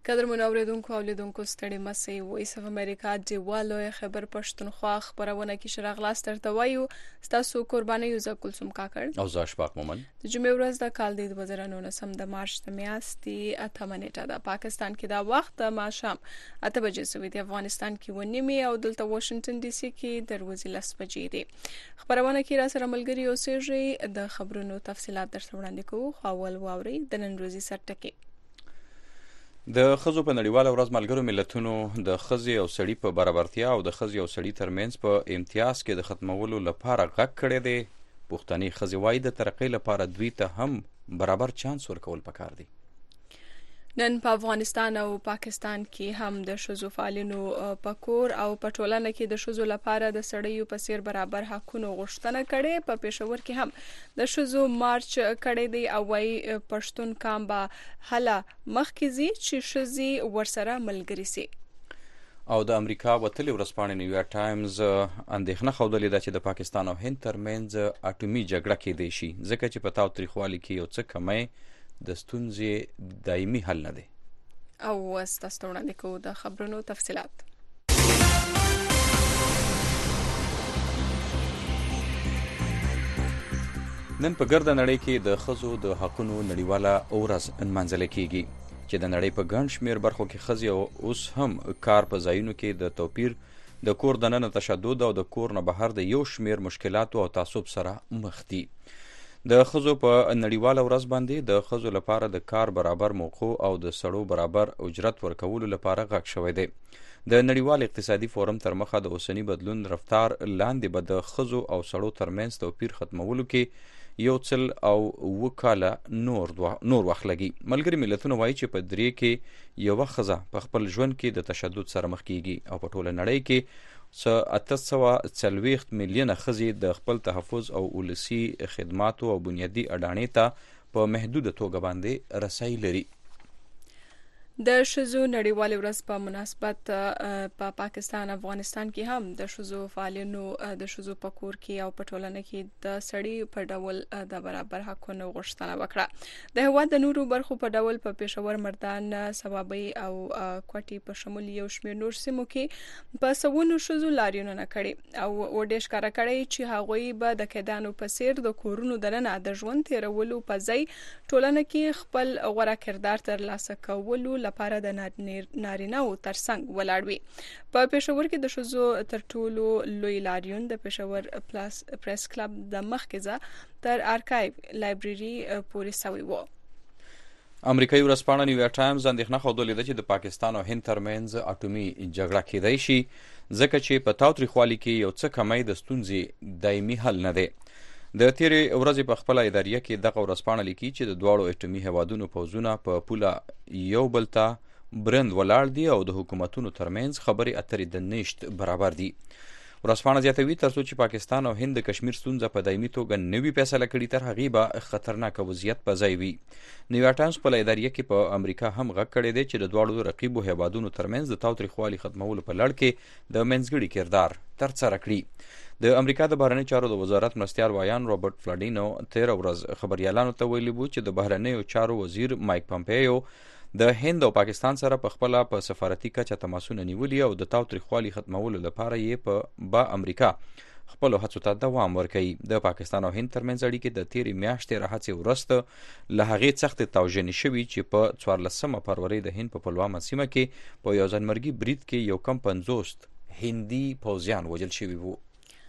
قدرمن اوریدونکو او لیدونکو ستړي مسئ وایس اف امریکا دیوالو خبر پښتونخوا خبرونه کې شراغ لاس ترته وایو ستاسو قرباني یو زکلسم کاکړ او زاشفاق مومن د جمعې ورځ د کال د 2019 د مارچ د میاشتې 8 منېټه د پاکستان کې دا وخت ماښام 8 بجې سوي د افغانستان کې ونیمه او دلته واشنگټن ډي سي کې دروازې لاس بجې دي خبرونه کې را سره ملګری اوسېږي د خبرونو تفصيلات در وړاندې کوو خاول واوري د نن ورځې سرټکي د خزو په نړیواله ورځ ملګرو ملتونو د خزي او سړي په برابرتیا او د خزي او سړي ترمنځ په امتیاز کې د ختمولو لپاره غږ کړی دی. پښتني خزي وايي د ترقۍ لپاره دوی ته هم برابر چانس ورکول پکار دی. نن په افغانستان او پاکستان کې هم د شذو فعالینو په کور او په ټولنه کې د شذو لپاره د سړیو په څیر برابر حقوقو غوښتنه کړي. په پېښور کې هم د شذو مارچ کړي دی او وايي پښتون کام به هله مخکې چې شذي ورسره ملګری سي. او د امریکا وتلي ورځپاڼې نیویارک ټایمز اندېښنه ښودلې ده چې د پاکستان او هند ترمنځ اټومي جګړه کېدای شي ځکه چې په تاوتریخوالي کې یو څه کمی د ستونزې دایمي حل نه دی. او ستاسو وړاندې کوو د خبرونو تفصيلات. نن په ګرده نړۍ کې د ښځو د حقونو نړیواله ورځ نمانځل کیږي چې د نړۍ په ګڼ شمېر برخو کې ښځې اوس هم کار په ځایونو کې د توپیر د کور دننه تشدد او د کور نه بهر د یو شمېر مشکلاتو او تعصب سره مخ دي. د ښځو په نړیواله ورځ باندې د ښځو لپاره د کار برابر موقع او د سړو برابر اجرت ورکولو لپاره غږ شوی دی. د نړیوال اقتصادي فورم تر مخه د اوسنی بدلون رفتار لاندې به د ښځو او سړو ترمنځ توپیر ختمولو کې یو څل او وکاله نور وخت لګي. ملګري ملتونه وایي چې په درې کې یوه ښځه په خپل ژوند کې د تشدد سره مخ کیږي او په ټوله نړۍ کې 840 میلیونه ښځې د خپل تحفظ او ولسي خدماتو او بنیادي اډانې ته په محدوده توګه باندې رسایي لري. د شذو نړیوال ورځ په مناسبت په پاکستان افغانستان کې هم د شذو فعالینو د شذو په کور کې او په ټولنه کې د سړي په ډول د برابر حقوقو غوښتنه وکړه. د هېواد د نورو برخو په ډول په پېښور، مردان، صوابۍ او کوټي په شمول یو شمېر نور سیمو کې په سوونو شذو لاریونونه کړي او وډې ښکاره کړي چې هغوی به د کیدانو په څیر د کورونو دننه د ژوند تیرولو په ځای ټولنه کې خپل غوره کردار ترلاسه کولو لپاره د نارینه او ترڅنګ ولاړ وي. په پېښور کې د شذو تر ټولو لوی لاریون د پېښور پریس کلب د مخکې تر ارکایو لایبرري پورې سوی و. امریکایي ورځپاڼه نیویارک ټایمز اندېښنه ښودلې ده چې د پاکستان او هند ترمنځ اټومي جګړه کېدای شي ځکه چې په تاوتریخوالي کې یو څه کمی د ستونزې دایمي حل نه دی. د تیرې ورځې په خپله اداریه کې دغه ورځپاڼه لیکي چې د دواړو اټومي هیوادونو پوځونه په پوله یو بل ته برند ولاړ دي او د حکومتونو ترمنځ خبرې اترې د نشت برابر دي. ورځپاڼه زیاتوي ترڅو چې پاکستان او هند د کشمیر ستونزه په دایمي توګه نوي فیصله کړي تر هغې به خطرناک وضعیت په ځای وي. نیویارک ټایمز په اداریه کې په امریکا هم غږ کړی دی چې د دواړو رقیبو هیوادونو ترمنځ د تاوتریخوالي ختمولو په لړ کې د منځګړي کردار ترسره کړي. د امریکا د بهرنی چارو د وزارت مرستیال وایان رابرټ فلاډینو 13 ورځ خبريالانو ته ویلي وو چې د بهرنیو چارو وزیر مایک پامپیو د هند او پاکستان سره په خپل په سفارتي کچه تماسونه نیولي او د تاوتریخوالي ختمولو لپاره یې په امریکا خپل هڅو ته دوام ورکوي. د پاکستان او هند ترمنځ اړیکې د تیرې میاشتې راهڅې وروسته له هغې سخت توجنې شوي چې په 14 فروری د هند په پلوامه سیمه کې په یو ځانمرګي برید کې یو کم 50 هندي پوځیان وژل شوي وو.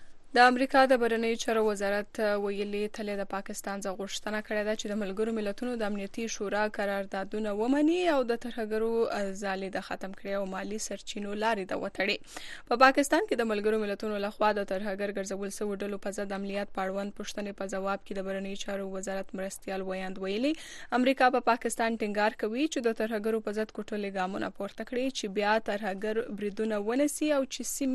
د امریکا د بهرنیو چارو وزارت ویلي تل د پاکستان څخه غوښتنه کړې ده چې د ملګرو ملتونو د امنیتي شورا قراردادونه ومني او د ترهګرو ځالې د ختم کړي او مالی سرچینو لارې د وټړي. په پاکستان کې د ملګرو ملتونو لخوا د ترهګر ګرځول شویو ډلو په ضد عملیات پاړوند پوښتنې په جواب کې د بهرنیو چارو وزارت مرستیال ویاند ویلي امریکا په پاکستان ټینګار کوي چې د ترهګرو په ضد کوټلې ګامونه پورته کړي چې بیا ترهګر بریدونه ونسي او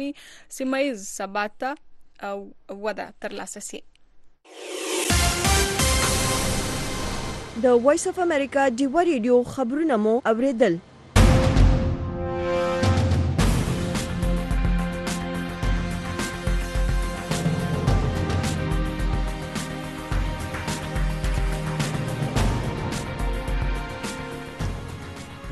چې سیمایي ثبات او وده ترلاسه شي. د وایس اف امریکا دیوا ریډیو خبرونه مو اوریدل.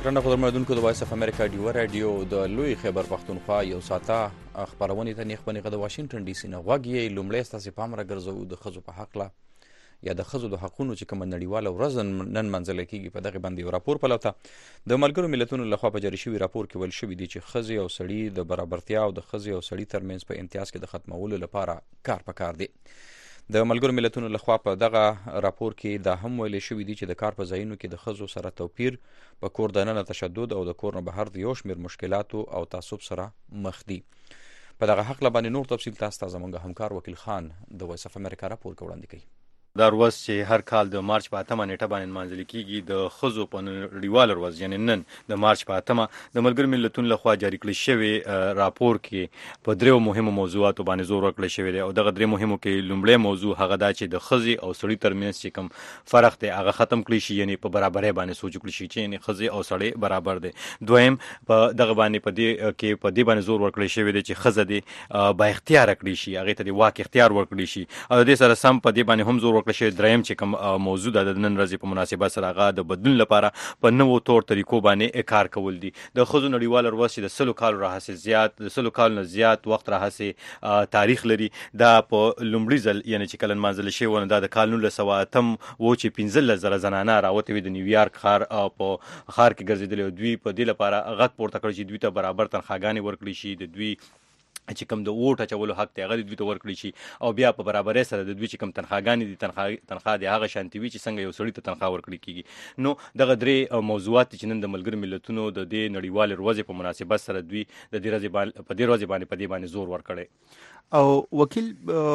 درنه خبرونه د وایس اف امریکا ډیو رادیو د لوی خیبر پختونخوا یو ساته خبرونه ته نیخ بنغه د واشنگټن ډي سي نه غوږی لومړی ستاسو پام راګرځو د خزو په حق لا یا د خزو د حقونو چې کوم نړیواله ورځ نن منځل کیږي په دغه باندې راپور پلوته د ملګرو ملتونو لخوا په جاری شوی راپور کې ول شوی دی چې خزي او سړی د برابرتیا او د خزي او سړی ترمنځ په امتیاز کې د ختمولو لپاره کار پکار دی د ملګرو ملتونو لخوا په دغه راپور کې دا هم ویل شوی دی چې د کار په ځایونو کې د خزو سره توپیر په کور دننه تشدد او د کور نه بهر د یو شمېر مشکلاتو او تعصب سره مخ دي په دغه حق باندې نور تفصیل تاسو ته زموږ همکار وکیل خان د وایس اف امریکا راپور وړاندې کوي دا ورځ چې هر کال د مارچ په 8 نیټه باندې منځل کیږي د خزو په نړیواله ورځ یعنی نن د مارچ په 8 د ملګرو ملتونو لخوا جاری کړل شوی راپور کې په دریو مهمو موضوعاتو باندې زور ورکړل شوی دی او دغه درې مهمو کې لومړی موضوع هغه دا چې د خزي او سړي ترمنځ چې کوم فرق دی هغه ختم کړی شي یعنی په برابرۍ باندې سوچ کړی شي چې یعنی خزي او سړی برابر دي دویم په دغه باندې په دې باندې زور ورکړل شوی دی چې خزه دی با اختیار کړی شي هغه ته د واک اختیار ورکړي شي او د دې سره سم په دې باندې هم زور ورکړل شوی دریم چې کوم موضوع د نن ورځې په مناسبت سره هغه د بدلون لپاره په نوو تور طریقو باندې کار کول دي د خزو نړیواله ورځ چې د 100 کال راهسه زیات د 100 کال نه زیات وخت راهسه تاریخ لري دا په لومړي ځل یعنی چې کله منځل شي ونه د قانون له سواتم و چې 15000 زنانه راوته وي د نیویارک ښار په ښار کې ګرځیدل دوی په دې لپاره غږ پورته کړی چې دوی ته برابر تنخواګانې ورکړي شي د دوی چې کوم د ووټ اچولو حق ته غوډي دوی ته ورکړي شي او بیا په برابرۍ سره د دوی چې کوم تنخواګانې دي تنخوا د هغه شانتي وي چې څنګه یو سړی ته تنخوا ورکړي کیږي نو دغه درې موضوعات چې نن د ملګرو ملتونو د دې نړیوال ورځې په مناسبت سره دوی د دې ورځې باندې زور ورکړي او وکیل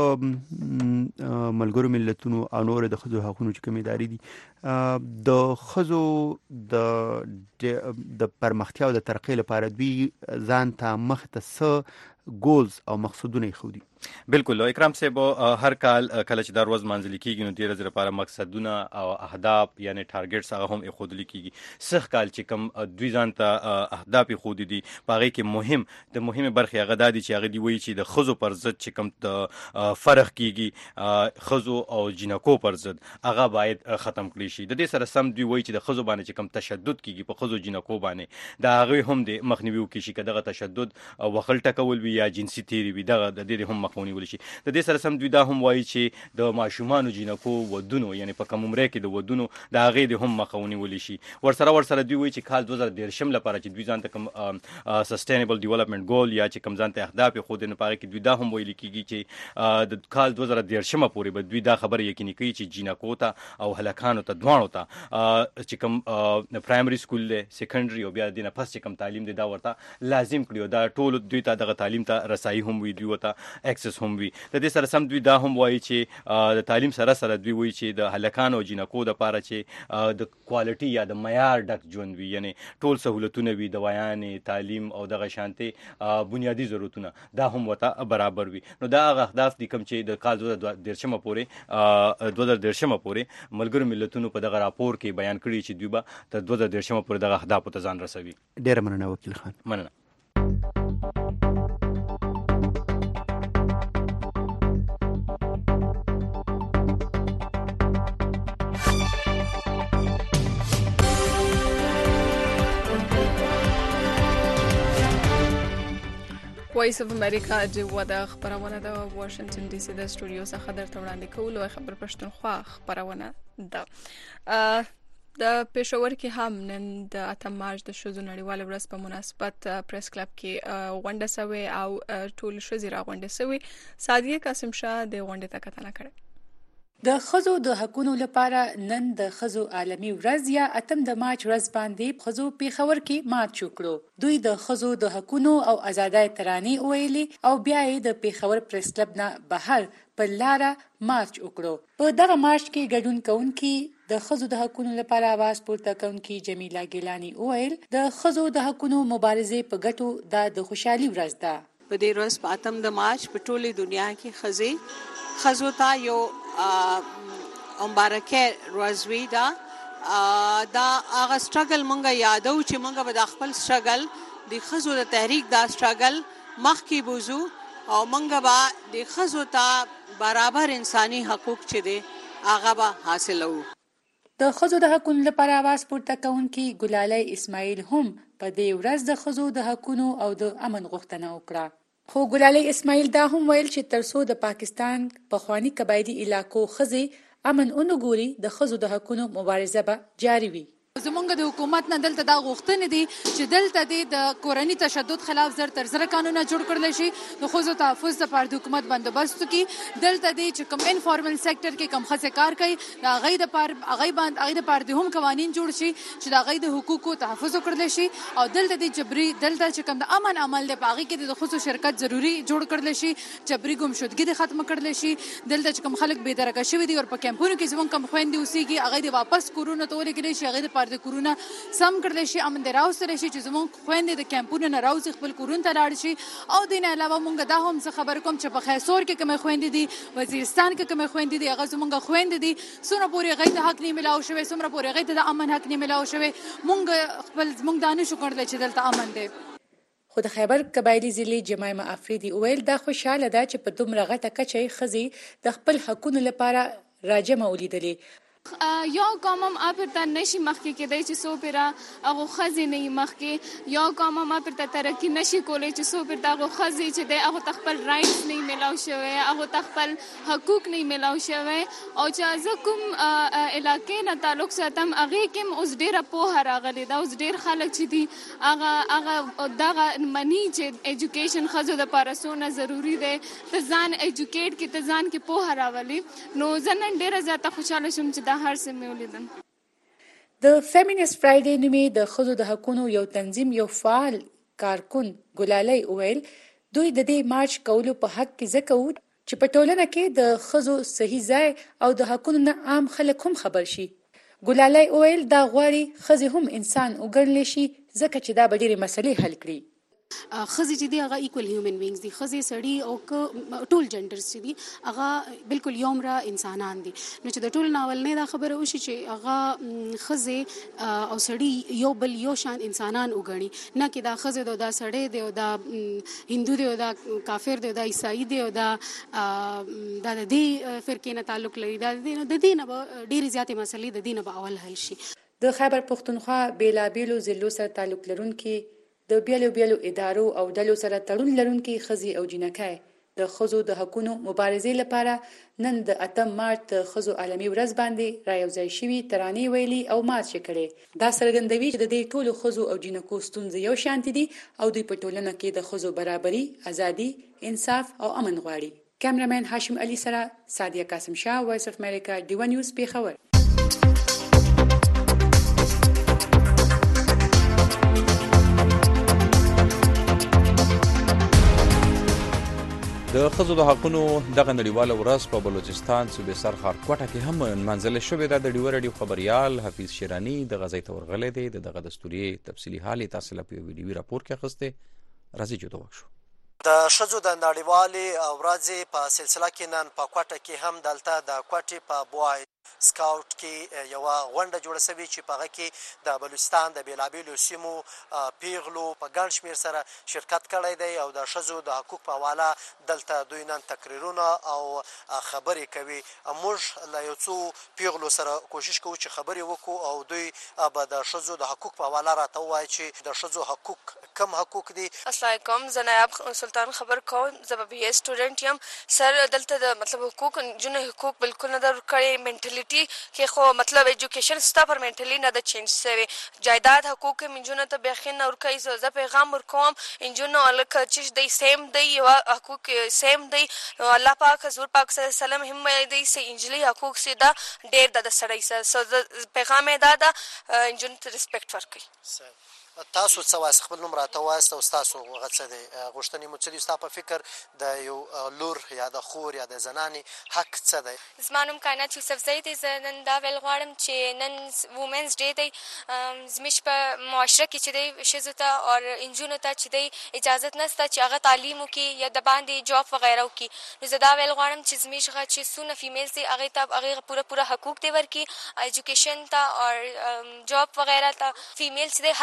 ملګرو ملتونو او نور د خزو حقوقو چې کوم ادارې دي د خزو د پرمختیا او د ترقۍ لپاره دوی ځان ته مخ ته ګولز او مقصدونه خو دي بالکل اکرام صاحب هر کال کله چې دا ورځ منځل کیږي نو د ورځې لپاره مقصدونه او اهداف یعنی ټارګټس هغه هم خودلی کیږي سخ کال چې کوم دوی ځان ته اهداف خود دي پاره کې د مهمه برخه هغه د دي چې هغه دی وایي چې د خزو پر ضد چې کوم د فرق کیږي خزو او جنکو پر ضد هغه باید ختم کړي شي د دې سره سم دوی وایي چې د خزو باندې چې کوم تشدد کیږي په خزو جنکو باندې دا هغه هم د مخنیوي کوي چې دغه تشدد او وخل ټکول وي یا جنسي تیری وي دغه د دې هم مخونی ول شي د دې سره سم دوی دا هم وایي چې د ماشومان جنکو ودونو یعنی په کوم عمره کې د ودونو د هغه د هم مخونی ول شي ورسره دوی وایي چې کال 2013 لپاره چې دوی ځان ته کوم سستینبل ډیولپمنٹ ګول یا چې کوم ځان ته اهداف خو د نه پاره کې دوی دا هم ویل کیږي چې د کال 2013 پورې به دوی دا خبره یقیني کوي چې جنکو ته او هلکانو ته دوانو ته چې کوم پرایمري سکول له سیکنډري او بیا د نه پس چې کوم تعلیم دی دا ورته لازم کړیو دا ټول دوی ته دغه تعلیم ته رسایي هم وي دوی ته اکسس هم وي د دې سره سم دوی دا هم وایي چې د تعلیم سره دوی وایي چې د هلکانو او جنکو د پاره چې د کوالټي یا د معیار ډک ژوند وي یعنی ټول سہولتونه وي دوايانې تعلیم او دغه شانتي بنیادی ضرورتونه دا هم وته برابر وي نو دا هغه اهداف دي کوم چې د کال 2013 پورې ملګرو ملتونو په دغه راپور کې بیان کړی چې دوی به تر 2013 پورې دغه اهداف ته ځان رسوي ډیر مننه وکیل خان مننه وایس اف امریکا د ودا خبرونه د واشنگټن ډي سي د سټوډیو څخه درته وړاندې کوو او خبر پښتونخوا خبرونه ده د پېښور کې هم نن د 8 مارچ د ښځو نړیواله ورځ په مناسبت پریس کلب کې غونډه شوې او ټول ښځې راغونډې شوې سادیه قاسم شاه د غونډې ته کتنه کړې د خزو د حقونو لپاره نن د خزو عالمي ورځ یا 8 د مارچ ورځ باندې خزو پېښور کې مارچ وکړو دوی د خزو د حقونو او آزادۍ ترانې ویلي او بیا یې د پېښور پریس کلب نه بهر په لاره مارچ وکړو په دغه مارچ کې ګډون کوونکي د خزو د حقونو لپاره आवाज پورته کوونکي جمیله ګیلانی ویل د خزو د حقونو مبارزې په ګټو د خوشحالي ورځ ده په دې ورځ په 8 د مارچ په ټوله دنیا کې خزو ته یو مبارکه ورځ دا هغه سټرګل مونږه یادو چې مونږه به د خپل سټرګل د خزو د تحریک دا سټرګل مخکې بوزو او مونږه به د خزو ته برابر انساني حقوق چې دي هغه به حاصلو د ښځو د حقونو لپاره आवाज پورته کوونکي ګلالۍ اسماعیل هم په دې ورځ د ښځو د حقونو او د امن غوښتنه وکړه. خو ګلالۍ اسماعیل دا هم ویل چې ترڅو د پاکستان پخواني قبایلي علاقو ښځې امن ونه ګوري د ښځو د حقونو مبارزه به جاري وي. زمونږ د حکومت نه دلته دا غوښتنې دي چې دلته د کورني تشدد خلاف زر تر زر قانونونه جوړ کړل شي، د ښځو تحفظ لپاره د حکومت بندوبست کې دلته دی چې کوم انفارمل سېکټر کې کوم ښځې کار کوي د هغې دپاره د هم قوانین جوړ شي چې د هغې د حقوقو تحفظ وکړل شي، او دلته دی جبري دلته چې کوم د امن عمل دی په هغې کې د ښځو شرکت ضروري جوړ کړل شي، جبري ګمشدګي د ختمه کړل شي. دلته چې کوم خلک بېدرکه شوي دي او په کیمپونو کې زموږ کوم خویندې اوسېږي هغې د واپس کورونو ته ولېږلی شي، هغې دپاره د کورونه سم کړل شي، امن دې راوستلی شي چې زموږ خویندې د کیمپونو نه راوځي خپل کورونو ته لاړ شي. او دې نه علاوه مونږ دا هم څه خبر کوم چې په خیسور کې کومې خویندې دي، وزیرستان کې کومې خویندې دي، هغه زموږ خویندې دي، څومره پورې هغوی ته حق نه میلاو شوی، څومره پورې هغوی ته د امن حق نه میلاو شوی، مونږ دا نشو کړلی چې دلته امن دی. خو د خیبر قبایلي ضلع جمایمه افریدي وویل دا خوشحاله ده چې په دومره غټه کچه یې ښځې د خپل حقونو لپاره راجمع ولیدلې. یو قوم هم اپرته نشي مخکې کېدی چې څو پیره هغو ښځې نه وي مخکې، یو قوم هم اپرته ترقي نشي کولی چې څو پیرته هغو ښځې چې دی هغو ته خپل رایټس نه میلاو شوی، هغو ته خپل حقوق نه میلاو شوی. او چې زه کوم علاقې نه تعلق ساتم هغې کې هم اوس ډېره پوهه راغلې ده، اوس ډېر خلک چې دي هغه دغه مني چې ایجوکیشن ښځو دپاره څونه ضروري دی، ته ځان ایجوکیټ کړي، ته ځان کې پوهه راولي. نو زه نن ډېره زیاته خوشحاله شوم چې دا هر څه مې ولیدل. د فیمینست فرایډې نومې د ښځو د حقونو یو تنظیم یو فعال کارکون ګلالۍ وویل دوی د دې مارچ کولو په حق کې ځکه وو چې په ټولنه کې د ښځو صحیح ځای او د حقونو نه عام خلک هم خبر شي. ګلالۍ وویل دا غواړي ښځې هم انسان وګڼلی شي ځکه چې دا به ډېرې مسلې حل کړي. ښځې چې دي هغه ایکول هیومن بینګز دي، ښځې سړي او ټول جنډرز چې دي هغه بالکل یو مره انسانان دي. نو چې د ټول ناولنۍ دا خبره وشي چې هغه ښځې او سړي یو بل یو شان انسانان وګڼي، نه کې دا ښځې دی او دا سړی دی او دا هندو دی او دا کافر دی او دا عیسائی دی او دا د دې فرقې نه تعلق لري، د دې نه به ډېرې زیاتې مسلې د دې نه به اول حل شي. د خیبر پښتونخوا بېلابېلو ضلعو سره تعلق لرونکي د بیلو ادارو او ډلو سره تړون لرونکي ښځې او جینکۍ د ښځو د حقونو مبارزې لپاره نن د 8 مارچ د ښځو عالمي ورځ باندې رايوځای شوي ترانې ویلي او مارچ کړي. دا څرګندوي چې د دې ټولو ښځو او جینکو ستونزې یو شانتي دي او دوی په ټولنه کې د ښځو برابري، ازادي، انصاف او امن غواړي. کیمرامین هاشم علي سره سادیه قاسم شاه، وایس اف امریکا، ډیوا نیوز، پیښور. د ښځو د حقونو دغه نړیواله ورځ په بلوچستان صوبې سرخار کوټه کې هم نمانځل شوې ده. د ډیوه راډیو خبریال حفیظ شیراني دغه ځای ته ورغلی دی، دغه دستوري تفصیلي حال یې تاسو له په ویډیوي راپور کې اخیستی. راځئ چې وګورو. د ښځو د نړیوالې ورځې په سلسله کې نن په کوټه کې هم دلته د کوټې په بوای سکاوټ کې یوه غونډه جوړه شوې چې په هغه کې د بلوچستان د بېلابېلو سیمو پیغلو په ګڼ شمېر سره شرکت کړی دی او د ښځو د حقوق په حواله دلته دوی نن تقریرونه او خبرې کوي. موږ له یو څو پیغلو سره کوشش کوو چې خبرې وکړو او دوی به د ښځو د حقوق په حواله راته ووایي چې د ښځو حقوق کم حقوق دي. السلام علیکم، زه نایب سلطان خبر کوم، زه به بی اے سټوډنټ یم. سر دلته د مطلب حقوق نجونو حقوق بالکل نه در کړی، منټلیټي کې خو مطلب ایجوکیشن ستا پر منټلی نه ده چینج سوی، جایداد حقوق نجونو ته بیخي نه ورکوي. زه پیغام ورکوم نجونو لکه چې دی سیم دی، یوه حقوق سیم دی. الله پاک حضور پاک صلی الله علیه وسلم هم دی چې انجلي حقوق سي دا ډېر ده د سړی سره. پیغام یې دا ده نجونو ته ریسپیکټ ورکوي. تاسو څه وایاست؟ خپل نوم راته ووایاست او ستاسو هغه څه دی، غوښتنې مو څه دي؟ ستا په فکر د یو لور یا د خور یا د زنانې حق څه دی؟ زما نوم کائنات یوسفزۍ دی. زه نن دا ویل غواړم چې نن وومنز ډے دی. زموږ په معاشره کې چې دی ښځو ته او نجونو ته چې دی اجازت نشته چې هغه تعلیم وکړي یا د باندې جاب وغیره وکړي. نو زه دا ویل غواړم چې زموږ هغه چې څونه فیمیلز دي هغې ته هغې پوره حقوق دی ورکړي، ایجوکیشن ته او جاب وغیره ته. فیمیل چې دی هر مقام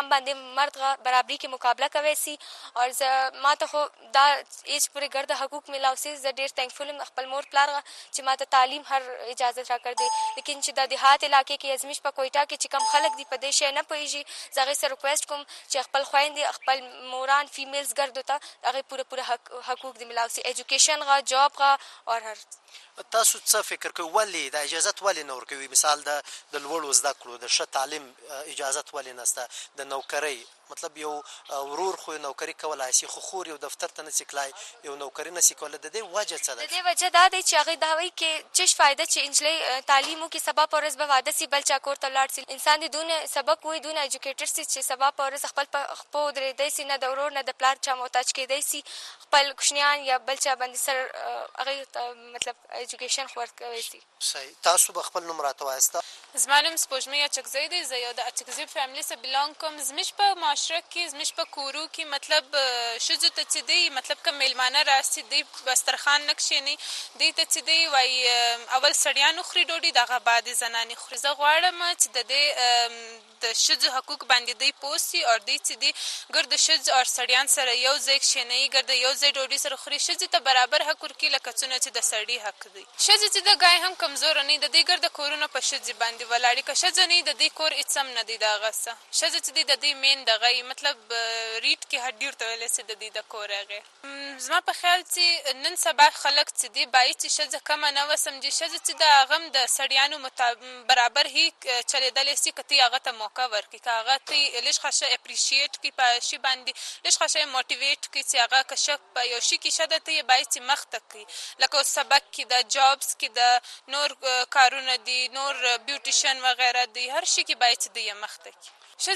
مقام باندې مرد برابري کې مقابله کوي سي او ما ته خو دا ایج پورې ګرد حقوق ملاو سي. زه ډېر تھینکفل یم خپل مور پلار چې ما ته تعلیم هر اجازه را کړ دی. لیکن چې د دیهات علاقې کې ازمیش په کویټا کې چې کم خلک دی په دې شی نه پوهېږي زه هغې سره ریکویسټ کوم چې خپل خویندې خپل موران فیمیلز ګردو ته هغې پوره حقوق دی ملاو سي. ایجوکیشن غا جاب غا اور هر. تاسو څه فکر کوئ ولې دا اجازت ولې نه ورکوي؟ مثال د لوړو زده کړو د ښه تعلیم اجازت ولې نشته؟ د نوکرۍ مطلب یو ورور خو نوکري کولای شي خو خور یو دفتر ته نشي کلای یو نوکري نشي کولای. د دې وجه څه ده؟ د دې وجه دا دی چې هغې دا وایي چې چش فایده چې انجلۍ تعلیم وکړي سبا په ورځ به واده سي بل چا کور ته لاړ سي. انسان دې دونه سبق وایي دونه ایجوکیټر سي چې سبا په ورځ خپل په خپو ودرېدی سي نه د ورور نه د پلار چا محتاج کېدی سي خپل کوچنیان یا بل چا باندې سر هغې ته مطلب ایجوکیشن خو ورکوی سي. صحیح. تاسو به خپل نوم راته وایسته؟ زما نوم سپوږمۍ اچکزی دی. زه یو د اچکزي فیملي څخه بلانګ کوم. زموږ په معاشره کې زموږ په کورو کې مطلب ښځو ته چې دی مطلب که میلمانه راسي دوی دسترخوان نه کښېني دوی ته چې دی وایي اول سړیان وخوري ډوډۍ د هغه بعد زنانې خوري. زه غواړم چې د دې د ښځو حقوق باندې دوی پوه سي او دوی چې دی ګرد ښځو او سړیان سره یو ځای کښېنوي ګرد یو ځای ډوډۍ سره خوري. ښځې ته برابر حق ورکړي لکه څونه چې د سړي حق دی. ښځې چې د ګای هم کمزوره نه د دې ګرد کورونه په ښځې باندې ولاړې که ښځه نه د دې کور هېڅ هم نه دی د هغه څه. ښځه چې دی د دې مین دغه مطلب ریټ کې هډي ورته ویلی سي د دې د کور هغې. زما په خیال چې نن سبا خلک چې دی باید چې ښځه کمه نه وسمجي. ښځه چې د هغه هم د سړیانو برابر هي چلېدلی سي که تی هغه ته موقع ورکړي که هغه تی لږ ښه ښه اپریشیټ کړي په شي باندې لږ ښه ښه موټیویټ کړي چې هغه که ښه په یو شي کې ښه ده ته یې باید چې مخته کړي لکه سبق کې د جابس کې د نور کارونه دي نور بیوټیشن وغیره دي هر شي کې باید چې دوی یې مخته کړي.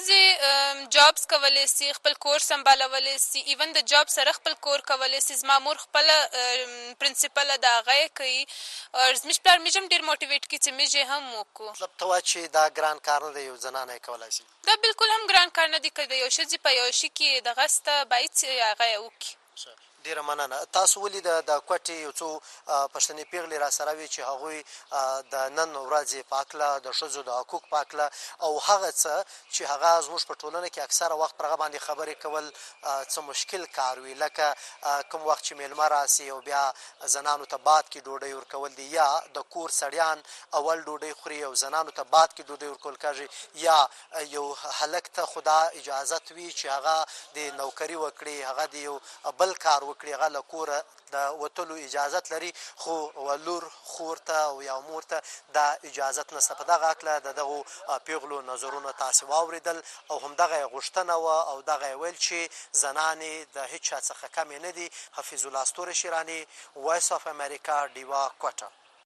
ښځې جابس کولی سي خپل کور سمبالولی سي ایون د جاب سره خپل کور کولی سي. زما مور خپله پرنسپله د هغه یې کوي او زموږ پلار موږ هم ډېر موټیویټ کړي چې موږ یې هم وکړو. مطلب ته وایه چې دا ګران کار نه دی یو زنانه یې کولی سي؟ دا بالکل هم ګران کار نه دی که د یو ښځې په یو شي کې دغه سته باید چې هغه یې وکړي. ډیره مننه. تاسو ولې د کوټې یو څو پښتنې پیغلې را سره وي چې هغوی د نن ورځې په هکله د ښځو د حقوق په هکله او هغه څه چې هغه زموږ په ټولنه کې اکثره وخت پر هغه باندې خبرې کول څه مشکل کار وي لکه کوم وخت چې میلمه راسي او بیا زنانو ته باد کې ډوډۍ ورکول دي یا د کور سړیان اول ډوډۍ خوري او زنانو ته باد کې ډوډۍ ورکول کېږي یا یو هلک ته خو دا اجازت وي چې هغه د نوکري وکړي هغه د یو بل کار وکړي هغه له کوره د وتلو اجازت لري خو ولور خور ته او یا مور ته دا اجازت نشته. په دغه هکله د دغو پیغلو نظرونه تاسې واورېدل او همدغه یې غوښتنه وه او دغه یې ویل چې زنانې د هېڅ چا څخه کمې نه دي. حفیظ الله ستوري شیراني وایس آف امریکا ډیوا کوټه.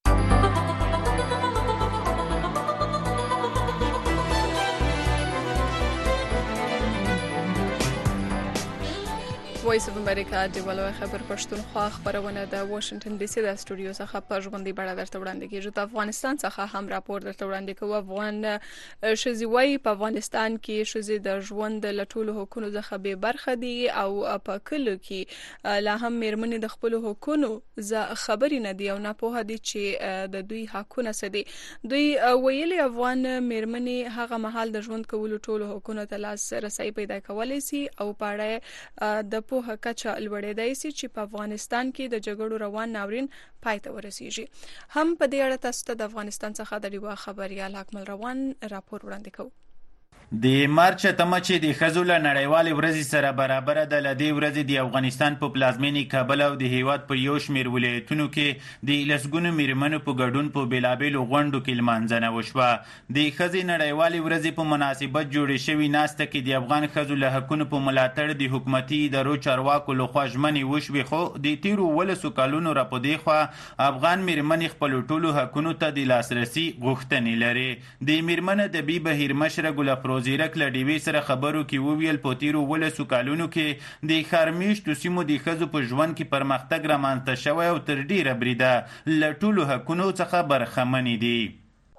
وایس اف امریکا د ولوي خبر پښتونخوا خبرونه د واشنگټن ډي سي د استودیو څخه په ژوندۍ بڼه درته وړاندې کیږي. د افغانستان څخه هم راپور درته وړاندې کوو. افغان ښځې وايي په افغانستان کې ښځې د ژوند له ټولو حقونو څخه بې برخه دي او په کلو کې لا هم میرمنې د خپلو حقونو خبرې نه دي او نه پوهه دي چې د دوی حقونه څه دي. دوی ویلي افغان میرمنې هغه مهال د ژوند کولو ټولو حقونو ته لاس رسۍ پیدا کولی سي او په اړه د پوهه کچه لوړېدای سي چې په افغانستان کې د جګړو روان ناورین پای ته ورسیږي. هم په دې اړه تاسو ته د افغانستان څخه د ډیوا خبريال اکمل روان راپور وړاندې کوو. د مارچ تمه چې د ښځو له نړیوالې ورځې سره برابره ده له دې ورځې د افغانستان په پلازمینې کابل او د هیواد په یو شمېر ولایتونو کې د لسګونو میرمنو په ګډون په بېلابېلو غونډو کې لمانځنه وشوه. د ښځې نړیوالې ورځې په مناسبت جوړې شوې ناسته کې د افغان ښځو له حقونو په ملاتړ د حکومتي ادارو چارواکو لخوا ژمنې وشوې خو د تیرو 12 کالونو را په دې خوا افغان میرمنې خپلو ټولو حقونو ته د لاسرسي غوښتنې لري. د میرمن ادبي بهیر مشره ګل زیرک له ډیوې سره خبرو کې وویل په تیرو 12 کالونو کې د ښارمیشتو سیمو د ښځو په ژوند کې پرمختګ رامنځته شوی او تر ډیره بریده له ټولو حقونو څخه برخمنې دي.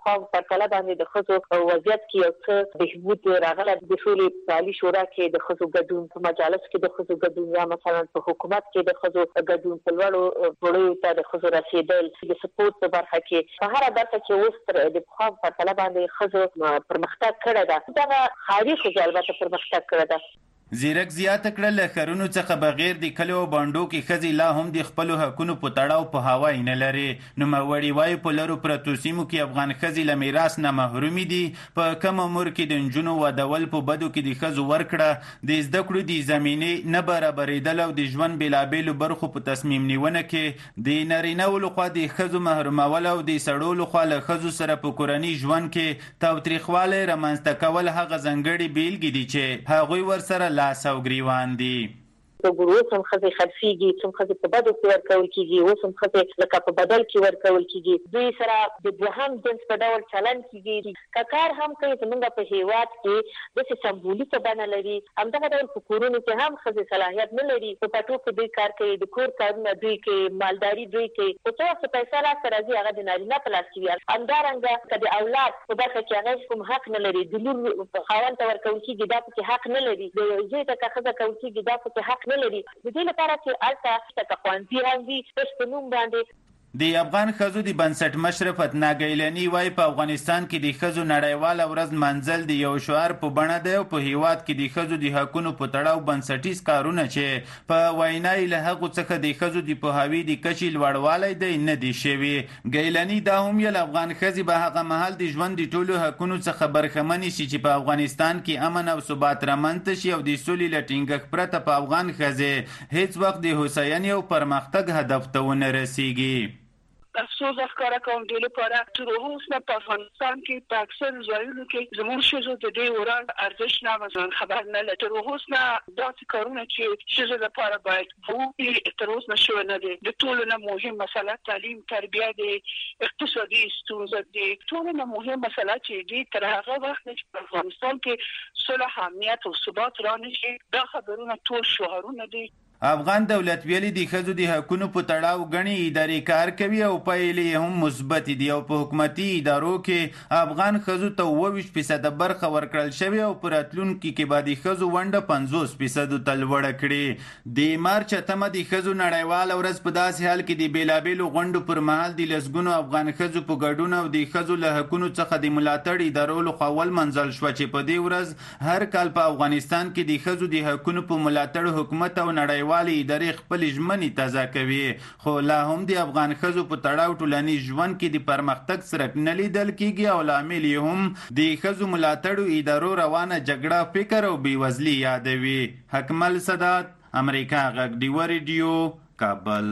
پخوا په پرتله باندې د ښځو وضعیت کې یو څه بهبود راغلی. د سولې عالي شورا کې د ښځو ګډون، په مجالس کې د ښځو ګډون، یا مثلا په حکومت کې د ښځو ګډون، په لوړو پوړیو ته د ښځو رسیدل، د سپورت په برخه کې په هره برخه کې اوس د پخوا په پرتله باندې ښځو پرمختګ کړی ده. دغه ښاري ښځو البته پرمختګ کړی ده. زیرک زیاته کړه له ښارونو څخه بغیر د کلیو او بانډو کې ښځې لا هم د خپلو حقونو په تړاو په هوای نه لري. نوموړي وایي په لرو پرتو سیمو کې افغان ښځې له میراث نه محرومې دي. په کم عمر کې د نجونو ودول په بدو کې د ښځو ورکړه، د زده کړو د زمینې نه برابرېدل او د ژوند بېلابېلو برخو په تصمیم نیونه کې د نارینه‌و لخوا د ښځو محرومول او د سړو لخوا له ښځو سره په کورني ژوند کې تاوتریخوالی رامنځته کول هغه ځانګړې بېلګې دي چې هغوی ورسره لاس او ګریوان دي. اوس هم ښځې خرڅېږي، اوس هم ښځې په بدو کې ورکول کېږي، اوس هم ښځې لکه په بدل کې ورکول کېږي. دوی سره د دوهم جنس په ډول چلن کېږي. که کار هم کوي زموږ په هېواد کې داسې سمبولیکه بڼه لري. همدغه ډول په کورونو کې هم ښځې صلاحیت نه لري. په پټو کې دوی کار کوي، د کور کارونه دوی کوي، مالداري دوی کوي. خو څه وخت پیسې لاسته راځي هغه د نارینه په لاس کې وي. همدارنګه که د اولاد په برخه کې هغه کوم حق نه لري، د لور خاوند ته ورکول کېږي دا پکې حق نه لري. د زوی ته که ښځه کول کېږي دا پکې حق نه لري. د دې لپاره چې هلته ښوونځي هم وي په نوم باندې. د افغان ښځو د بنسټ مشر فتنا ګیلاني وایي په افغانستان کې د ښځو نړیواله ورځ منځل د یو شعار په بڼه دی او په هیواد کې د ښځو د حقونو په تړاو بنسټیز کارونه چې په وینا یې له هغو څخه د ښځو د پوهاوي د کچې لوړوالی دی نه دی شوي. ګیلاني دا هم ویل افغان ښځې به هغه مهال د ژوند د ټولو حقونو څخه برخمنې شي چې په افغانستان کې امن او ثبات رامنځته شي او د سولې له ټینګښت پرته په افغان ښځې هیڅ وخت د هوساینې او پرمختګ هدف ته ونه رسیږي. افسوس ښکاره کوم دې لپاره تر اوسه په افغانستان کې په اکثر ځایونو کې زموږ ښځو د دې ورځ ارزښت نه مثلا خبر نه لري. تر اوسه داسې کارونه چې ښځو لپاره باید وکړي تر اوسه شوی نه دي. د ټولو نه مهم مسله تعلیم، تربیه دي، اقتصادي ستونزې دي. ټولو نه مهم مسله چې دي تر هغه وخت چې په افغانستان کې صلح، امنیت او ثبات رانشي دا خبرونه ټول شعارونه دي. افغان دولت ویلي د ښځو د حقونو په تړاو ګڼې ادارې کار کوي او پایلې هم مثبت دي او په حکومتي ادارو کې افغان ښځو ته 24% برخه ورکړل شوې او په راتلونکي کې به د ښځو ونډه 50% ته لوړه کړي. د مارچ 8 د ښځو نړیواله ورځ په داسې حال کې د بېلابېلو غونډو پر مهال د لسګونو افغان ښځو په ګډون او د ښځو له حقونو څخه د ملاتړ ادارو لخوا ولمنځل شوه چې په دې ورځ هر کال په افغانستان کې د ښځو د حقونو په ملاتړ حکومت او نړیوال والی ادارې خپل ژمنې تازه کوي. خو لا هم د افغان ښځو په تړاو ټولنیز ژوند کې د پرمختګ څرک نه لیدل کېږي او لامل یې هم د ښځو ملاتړو ادارو روانه جګړه، فکر او بېوزلي یادوي. حکمل سادات، امریکا غږ ډیوه ریډیو، کابل.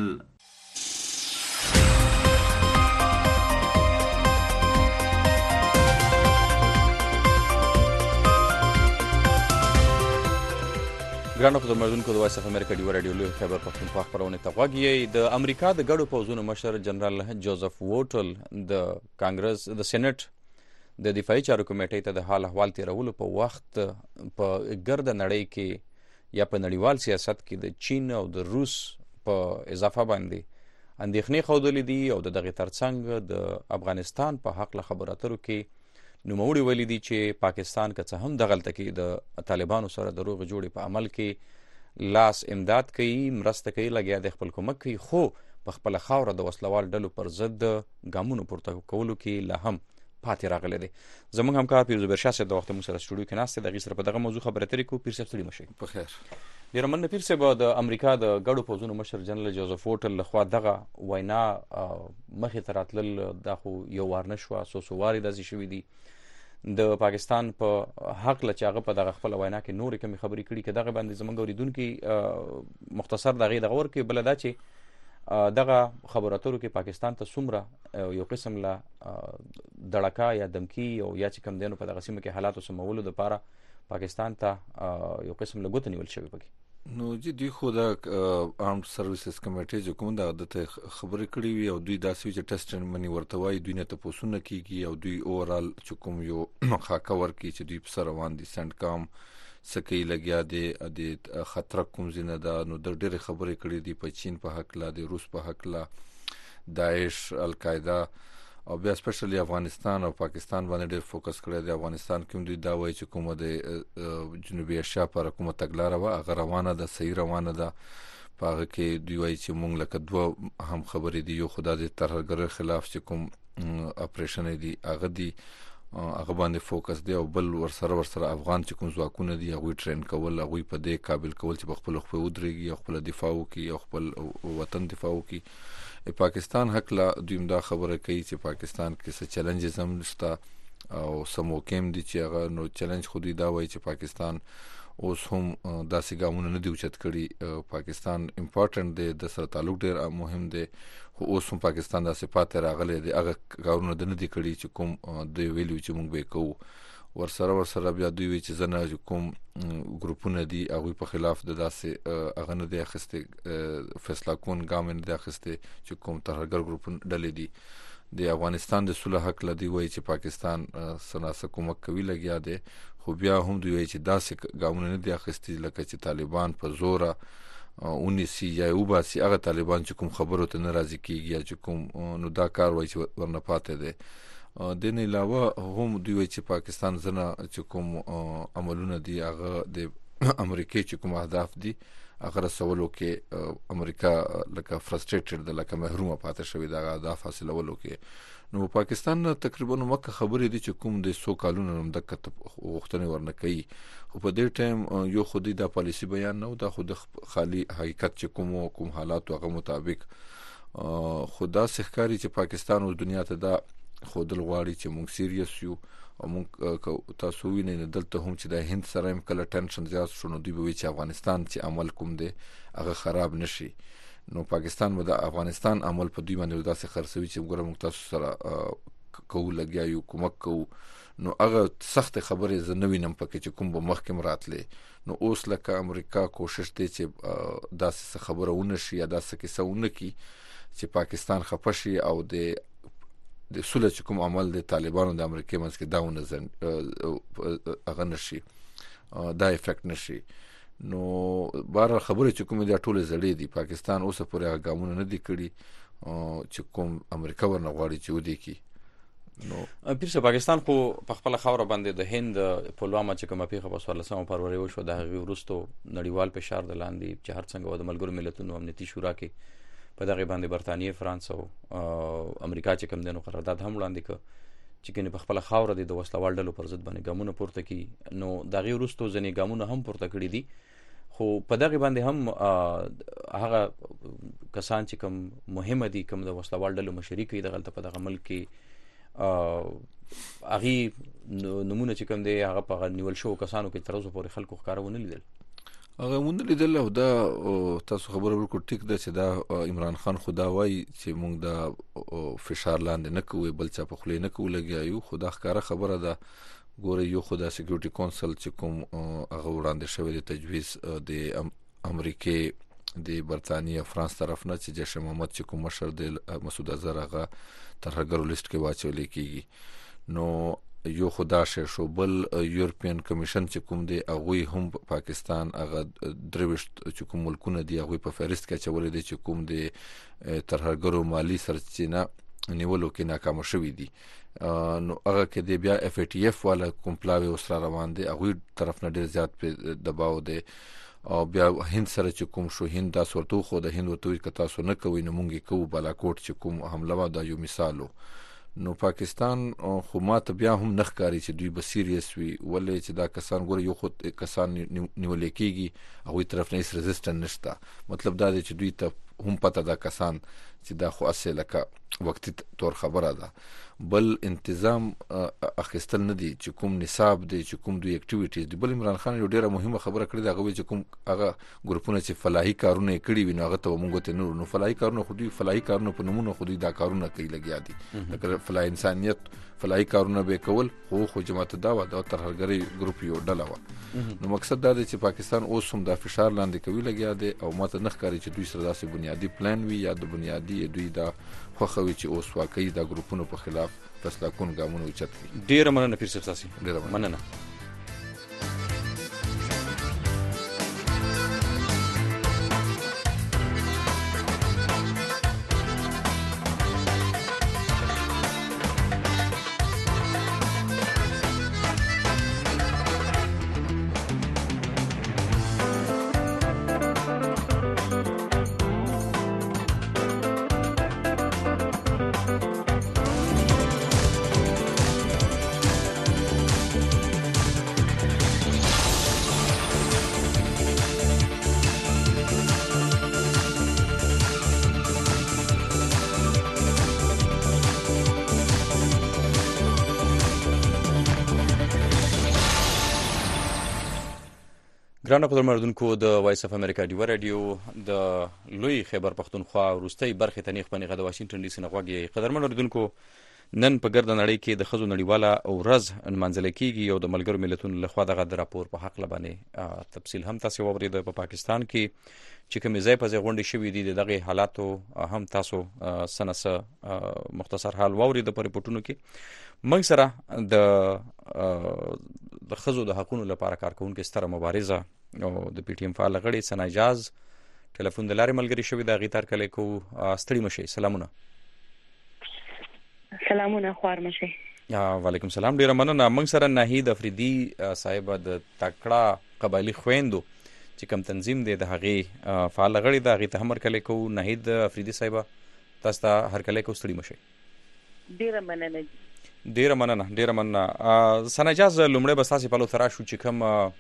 ګرانو خدمتونکو د وایس اف امریکا ډیوه راډیو لوی خبر پښتونخوا خبرونه ته غوږ یې. د امریکا د ګډو پوځونو مشر جنرال جوزف ووټل د کانګرس د سېنات د دفاعي چارو کمیټې ته د حال احوال تیرولو په وخت په ګرد نړۍ کې یا په نړیوال سیاست کې د چین او د روس په اضافه باندې اندېښنې ښودلې دي او د دغې ترڅنګ د افغانستان په حق له خبرو اترو کې نوموړي ویلي دي چې پاکستان که څه هم دغلته کې د طالبانو سره د روغې جوړې په عمل کې لاس امداد کوي، مرسته کوي، لګیا د خپل کومک کوي، خو په خپله خاوره د وسلوال ډلو پر ضد ګامونو پورته کولو کې لا هم پاتې راغلی دی. زموږ همکار پیروز برشاه صاحب د وخت موږ سره سټوډیو کې ناست دی، د هغې سره په دغه موضوع خبرې اترې کوو. پیر صاحب ستړي مه شئ. په خیر. ډېره مننه پیر صاحب. د امریکا د ګډو پوځونو مشر جنرال جوزف ووټل لخوا دغه وینا مخې ته راتلل دا خو یو وار نه شوه، څو وارې داسې شوي دي د پاکستان په حق له چې هغه په دغه خپله وینا کې نورې کمې خبرې کړي. که دغه باندې زموږ اورېدونکي مختصر د هغې دغه ورکړي. بله دا چې دغه خبرو اترو کې پاکستان ته څومره یو قسم له دړکه یا دمکي او یا چې کوم دی نو په دغه سیمه کې حالاتو سمولو دپاره پاکستان ته یو قسم له ګوته نیول شوي پکې. نو دوی خو د آرمډ سروسز کمیټې چې کوم د خبرې کړې وي او دوی داسې وي چې ټیسټ اینډ منی ورته وایي، دوی نه تپوسونه کېږي او دوی اوورال چې کوم یو خاکه ورکړي چې دوی پسې روان دي، سینټ کام څه کوي، لګیا دی د خطره کوم ځای نه ده. نو د ډېرې خبرې کړې دي په چین په هکله، د روس په هکله، داعش، القاعده او بیا سپیشلی افغانستان او پاکستان باندې ډېر فوکس کړی دی. افغانستان کې دوی دا وایي چې کومه د جنوبي ایشیا پر کومه تګلاره وه هغه روانه ده، صحیح روانه ده. په هغه کې دوی وایي چې مونږ لکه دوه هم خبرې دي، یو خدا د ترهګرۍ خلاف چې کوم اپریشن دی هغه دی هغه باندې فوکس دی، او بل ورسره افغان چې کوم ځواکونه دي هغوی ټرین کول، هغوی په دې قابل کول چې په خپل خپل ودرېږي او خپل دفاع وکړي او خپل وطن دفاع وکړي. پاکستان حق لا دوی دا خبره کوي چې پاکستان کې څه چیلنجز هم شته او څه موقع هم دي چې هغه نو چیلنج خو دوی دا وایي چې پاکستان اوس هم داسې ګامونه نه دي اوچت کړي. پاکستان امپورټنټ دی، د سره تعلق ډېر مهم دی، خو اوس هم پاکستان داسې پاتې راغلی دی، هغه کارونه د نه دي کړي چې کوم دوی ویلي چې موږ به یې کوو. ورسره بیا دوی وایي چې زه نه چې کوم ګروپونه دي هغوی په خلاف د داسې هغه نه دی اخیستې فیصله کون ګام نه دی اخیستې چې کوم ترهګر ګروپونه ډلې دي. د افغانستان د صلح حق لدی وایي چې پاکستان سناسه کومک کوي لګیا دی، خو بیا هم دوی وایي چې داسې ګامونه نه دي اخیستي لکه چې طالبان په زوره ونیسي یا وباسي هغه طالبان چې کوم خبرو ته نه راضي کېږي یا چې کوم نو دا کار وایي چې ورنه پاتې دی. د نه علاوه هم دوی وایي چې پاکستان ځنه چې کوم عملونه دي هغه د امریکای چې کوم اهداف دي هغه رسولو کې امریکا لکه فرستریټډ ده، لکه محرومه پاتې شوې ده اهداف حاصلولو کې. نو پاکستان تقریبا مکه خبرې دي چې کوم د 100 کالونو هم دغه غوښتنې ورنه کوي، خو په دې ټایم یو خودي د پالیسی بیان نه و، دا خود خالی حقیقت چې کوم حالات هغه مطابق خدا سخکاری چې پاکستان او دنیا ته دا خودل غواړي چې موږ سیریس یو او موږ تاسو وینئ دلته هم چې د هند سره هم کله ټنشن زیات شو نو دوی به وایي چې افغانستان چې عمل کوم دی هغه خراب نشي. نو پاکستان به د افغانستان عمل په دوی باندې داسې خرڅوي چې ګوره موږ تاسو سره کوو لګیا یو کومک کوو. نو هغه سخت خبرې زه نه وینم پکې چې کوم به مخکې راتلې. نو اوس لکه امریکا کوشش دی چې داسې خبره ونه شي یا داسې کیسه ونه کړي چې پاکستان خفه شي او د صلح چې کوم عمل د طالبانو د امریکای منځ کې دا هغه نشي، دا افیکټ نشي. نو بهر خبره چې کوم دا ټول زړې دي، پاکستان اوس پورې هغه ګامونه نه دي کړي چې کوم امریکا ورنه غواړي چې ودی کی. نو پیرسه پاکستان خو په خپل خاور باندې د هند پلوامه چې کومه پیښه په 14 فروری وشو د هغه وروسته نړیوال فشار د لاندې چې هر څنګه د ملګرو ملتونو امنیتي شورا کې په دغه باندې برتانیې، فرانس او امریکا چې کوم دنو قرارداد هم وړاندې ک چې کنه په خپل خاور د وسلوال ډلو پر ضد باندې ګامونه پورته کی. نو دغه وروسته ځنې ګامونه هم پورته کړی دي، خو په دغه باندې هم هغه کسان چې کوم مهمه دي کوم د وسلوال ډلو مشري کوي دغه په دغه ملک کې هغه نمونه چې کوم دی هغه په نیول شو کسانو کې تر اوسه پورې خلکو ښکارونه لیدل هغه مونږ لیدل. او دا تاسو خبره ورکړه ټیک ده چې دا عمران خان خدا وای چې مونږ دا فشار لاندې نه کوو بل چا په خله نه کوو لګیایو. خدا ښکارا خبره ده. ګوره یو خدا سکیورټي کونسل چې کوم هغه وړاندې شوی د تجویز د امریکای د برتانیې فرانس طرف نه چې جیش محمد چې کوم مشر د مسعود اظهر هغه ترهګرو لیست کې واچول کیږي. نو یو خدا شو بل یورپین کمیشن چې کوم دی هغه هم پاکستان هغه درويشت چې کوم ملکونه دی هغه په فهرست کې چولې دي چې کوم دی ترهګرو مالی سرچینه نیولو کې ناکام شوی دي. نو هغه کې دی بیا اف ای ټی اف والا کوم پلاوی اوسره روان دي هغه طرف نه ډیر زیات په دباو دی. او بیا هند سره چې کوم شو هند دا صورتو خو د هند وتوي کتا سو نه کوي نو مونږ کوو بالاکوټ چې کوم حمله وا دا یو مثالو. نو پاکستان خو ماته بیا هم نخکاری چې دوی به سیریس وي ولې چې دا کسان ګوره یو خود کسان نیول کېږي هغه طرف نه هیڅ ریزिस्टنس نشته. مطلب دا دی چې دوی ته هم پته دا کسان چې دا خو اصله لکه وختي تور خبره ده. بل انتظام اخیستل نه دي چې کوم نصاب دي چې کوم دوی اکټیویټیز دي. بل عمران خان یو ډیره مهمه خبره کړې ده هغه چې کوم هغه ګروپونه چې فلاحي کارونه کړي وي نو هغه ته مونږ ته نو فلاحي کارونه خو دوی فلاحي کارونه په نمونه خو دوی دا کارونه کوي لګیا دي. لکه فلاحي انسانيت فلاحي کارونه به کول خو جماعت داوا د ترهګری ګروپ یو ډله و. نو مقصد دا دی چې پاکستان اوس هم د فشار لاندې کوي لګیا دی او ماته نخکاری چې دوی سره داسې بنیادی پلان وي یا د بنیادی دوی دا خوخوي چې اوس واقعي دا ګروپونو په خلاف فیصله کون ګامونه اوچت کړي. ډیر مننه پیر صاحب تاسو. ډیر مننه. ګرانو قدرمنونکو د وایس اف امریکا ډیو رادیو د لوی خیبر پختونخوا وروستۍ برخې ته نیغ په نیغه د واشنگټن ډي سي نه غوږ یې. قدرمنونکو نن په ګرده نړۍ کې د ښځو نړیواله ورځ نمانځل کېږي او د ملګرو ملتونو لخوا دغه د راپور په حق باندې تفصیل هم تاسو واورید. په پاکستان کې چې کومې ځای په ځای غونډې شوې دي دغه حالاتو هم تاسو سنسه مختصر حال واورید په ریپورتونو کې. موږ سره د ښځو د حقونو لپاره کارکوونکې ستره مبارزه او د پی ټی ایم فعال غړي ثنا جاز ټلیفون د لارې ملګری شوې د غیتار کلی کو. ستړي مشي. سلامونه. سلامونه خوار مشي. وعلیکم سلام. ډیره مننه. موږ سره ناهید افریدي صاحب د تکړه قبایلی خويندو چې کوم تنظیم دی د هغې فعال غړي د هغې ته هم هرکلی کو. ناهید افریدي صاحب تاسو ته هرکلی کو. ستړي مشي. ډیره مننه. ډیره مننه. ثنا جاز لومړی به ستاسې پلو ته راشو چې کوم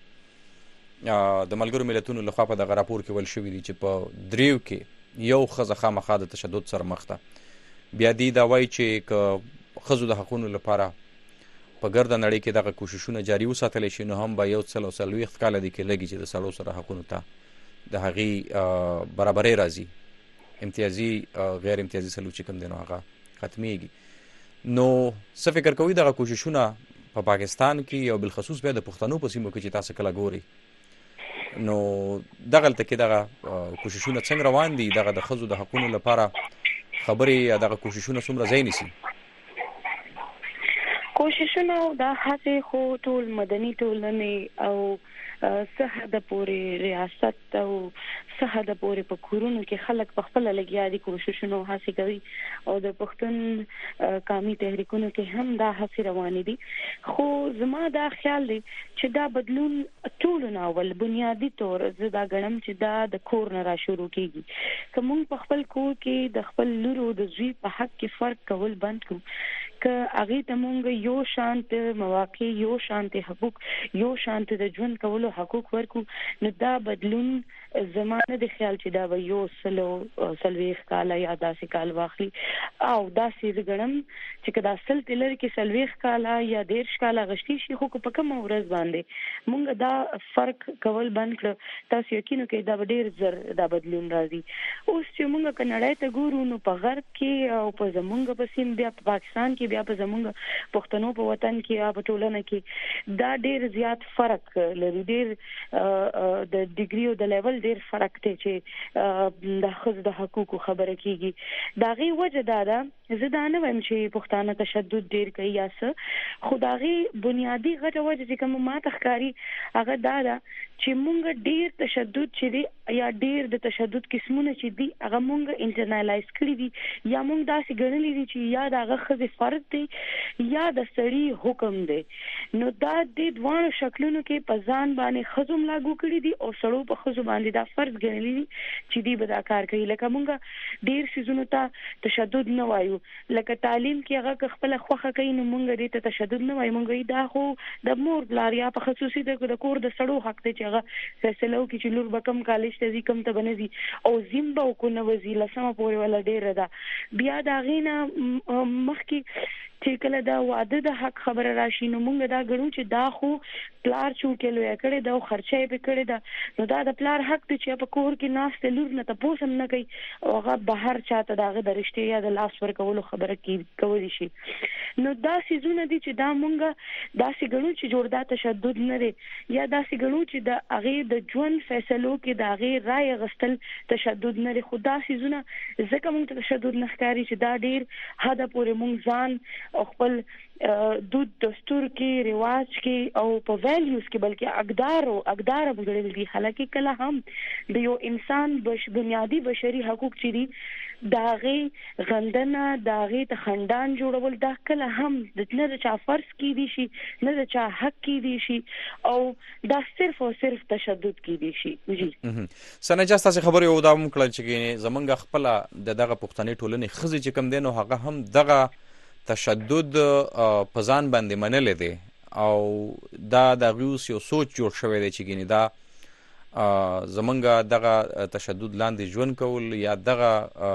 د ملګرو ملتونو لخوا په دغه راپور کې ویل شوي دي چې په دریو کې یو ښځه خامخا د تشدد سره مخ ده. بیا دی دا وایي چې که ښځو د حقونو لپاره په ګرده نړۍ کې دغه کوششونه جاري وساتلی شي نو هم به 140 کاله دي کې لګي چې د سړو سره حقونو ته د هغې برابرۍ راځي، امتیازي غیر امتیازي سلوک چې کوم دی نو هغه ختمیږي. نو څه فکر کوئ دغه کوششونه په پاکستان کې او بالخصوص بیا د پښتنو په سیمو کې چې تاسو کله ګوري نو دغلته کې دغه کوششونه څنګه روان دي؟ دغه د ښځو د حقونو لپاره خبرې یا دغه کوششونه څومره ځای نیسي؟ کوششونه دا هڅې خو ټول مدني ټولنې او څه حد پورې ریاست او څه حد پورې په کورونو کې خلک په خپل لګیا دي کوششونه هڅې کوي او د پښتون قومي تحریکونو کې هم دا هڅې روانې دي. خو زما دا خیال دی چې دا بدلون ټول ناول بنیادی طور زه دا ګڼم چې دا د کور نه را شروع کیږي. که موږ په خپل کور کې د خپل لورو د زوی په حق کې فرق کول بند کړو، که هغه ته مونږ یو شانت مواقع، یو شانت حقوق، یو شانت د ژوند کولو حقوق ورکو، نو دا بدلون زمانه د خیال چې دا به یو سلويخ کاله یا داسې کال واخلي او داسې زګړم چې کدا سل تلر کې سلويخ کاله یا 10 کاله غشتي شي خو په کوم ورځ باندې مونږ دا فرق کول بند کړ تاسو یقینو کې دا ډیر زر دا بدلون راځي. اوس چې مونږ کنړای ته ګورو نو په غرب کې او په زمونږ په سیم بیا په پاکستان کې بیا په زمونږ پښتنو په وطن کې یا په ټولنه کې دا ډیر زیات فرق لري. ډیر د ډیګری او د لیول ډیر فرق دی چې د ښځو د حقوقو خبره کیږي. دا غي وجه دا ده زه دا نه وایم چې پښتانه تشدد ډیر کوي یا څه، خو دا غي بنیادی غټه وجه چې کوم ما تخکاری هغه دا ده چې مونږ ډیر تشدد چې دی یا ډیر د تشدد قسمونه چې دی هغه مونږ انټرنالایز کړی دي یا مونږ داسې ګڼلې دي چې یا دغه ښځې فرد دی یا د سړي حکم دی. نو دا د دوه شکلونو کې په ځان باندې ښځو لاګو کړی دي او سړو په ښځو باندې دا فرض ګڼلې دي چې دی به دا کار کوي. لکه مونږ ډیر سيزونو ته تشدد نه وایو، لکه تعلیم کې هغه خپل خوخه کوي نو مونږ دې ته تشدد نه وایو، مونږ دا خو د مور بلار یا په خصوصي د کور د سړو حق دی چې هغه فیصله وکړي چې لور به کم کالج ته ځي کم ته بنځي او زیمبا کو نه وځي لسمه پورې ولا ډیر ده. بیا دا غینا مخکې چې کله دا واده د حق خبره راشي نو مونږ دا غړو چې دا خو پلار چوکې لوي کړي دا خرچې به کړي دا نو دا د پلار حق دی چې په کور کې ناس ته لور نه تاسو نه کوي او هغه بهر چاته داغه درشته یا د لاس ورکولو خبره کوي شي. نو دا سيزونه دي چې دا مونږ دا سي غړو چې جوړ دا تشدد نه لري یا دا سي غړو چې د هغه د ژوند فیصلو کې دا هغه رائے غستل تشدد نه لري. خدا سيزونه ځکه مونږ تشدد نه ښکاری چې دا ډیر حد پورې مونږ ځان او خپل دود دستور کې رواج کې او په ویلیوز کې بلکې اقدار بغړل دي. حالکه کله هم د یو انسان بنیادی بشري حقوق چې دي داغه غندنه داغه ته خندان جوړول دا کله هم د نه چا فرض کې دي شي نه د چا حق کې دي شي او دا صرف او صرف تشدد کې دي شي. جی سنجا تاسو خبرې او دا مکړل چې زمونږ خپل دغه پښتني ټولنې خزي چې کم دین او هغه هم دغه تشدد په ځان باندې منلې دي او دا د غوس یو سوچ جوړ شوی دی چې ګینه دا زمونږ دغه تشدد لاندې ژوند کول یا دغه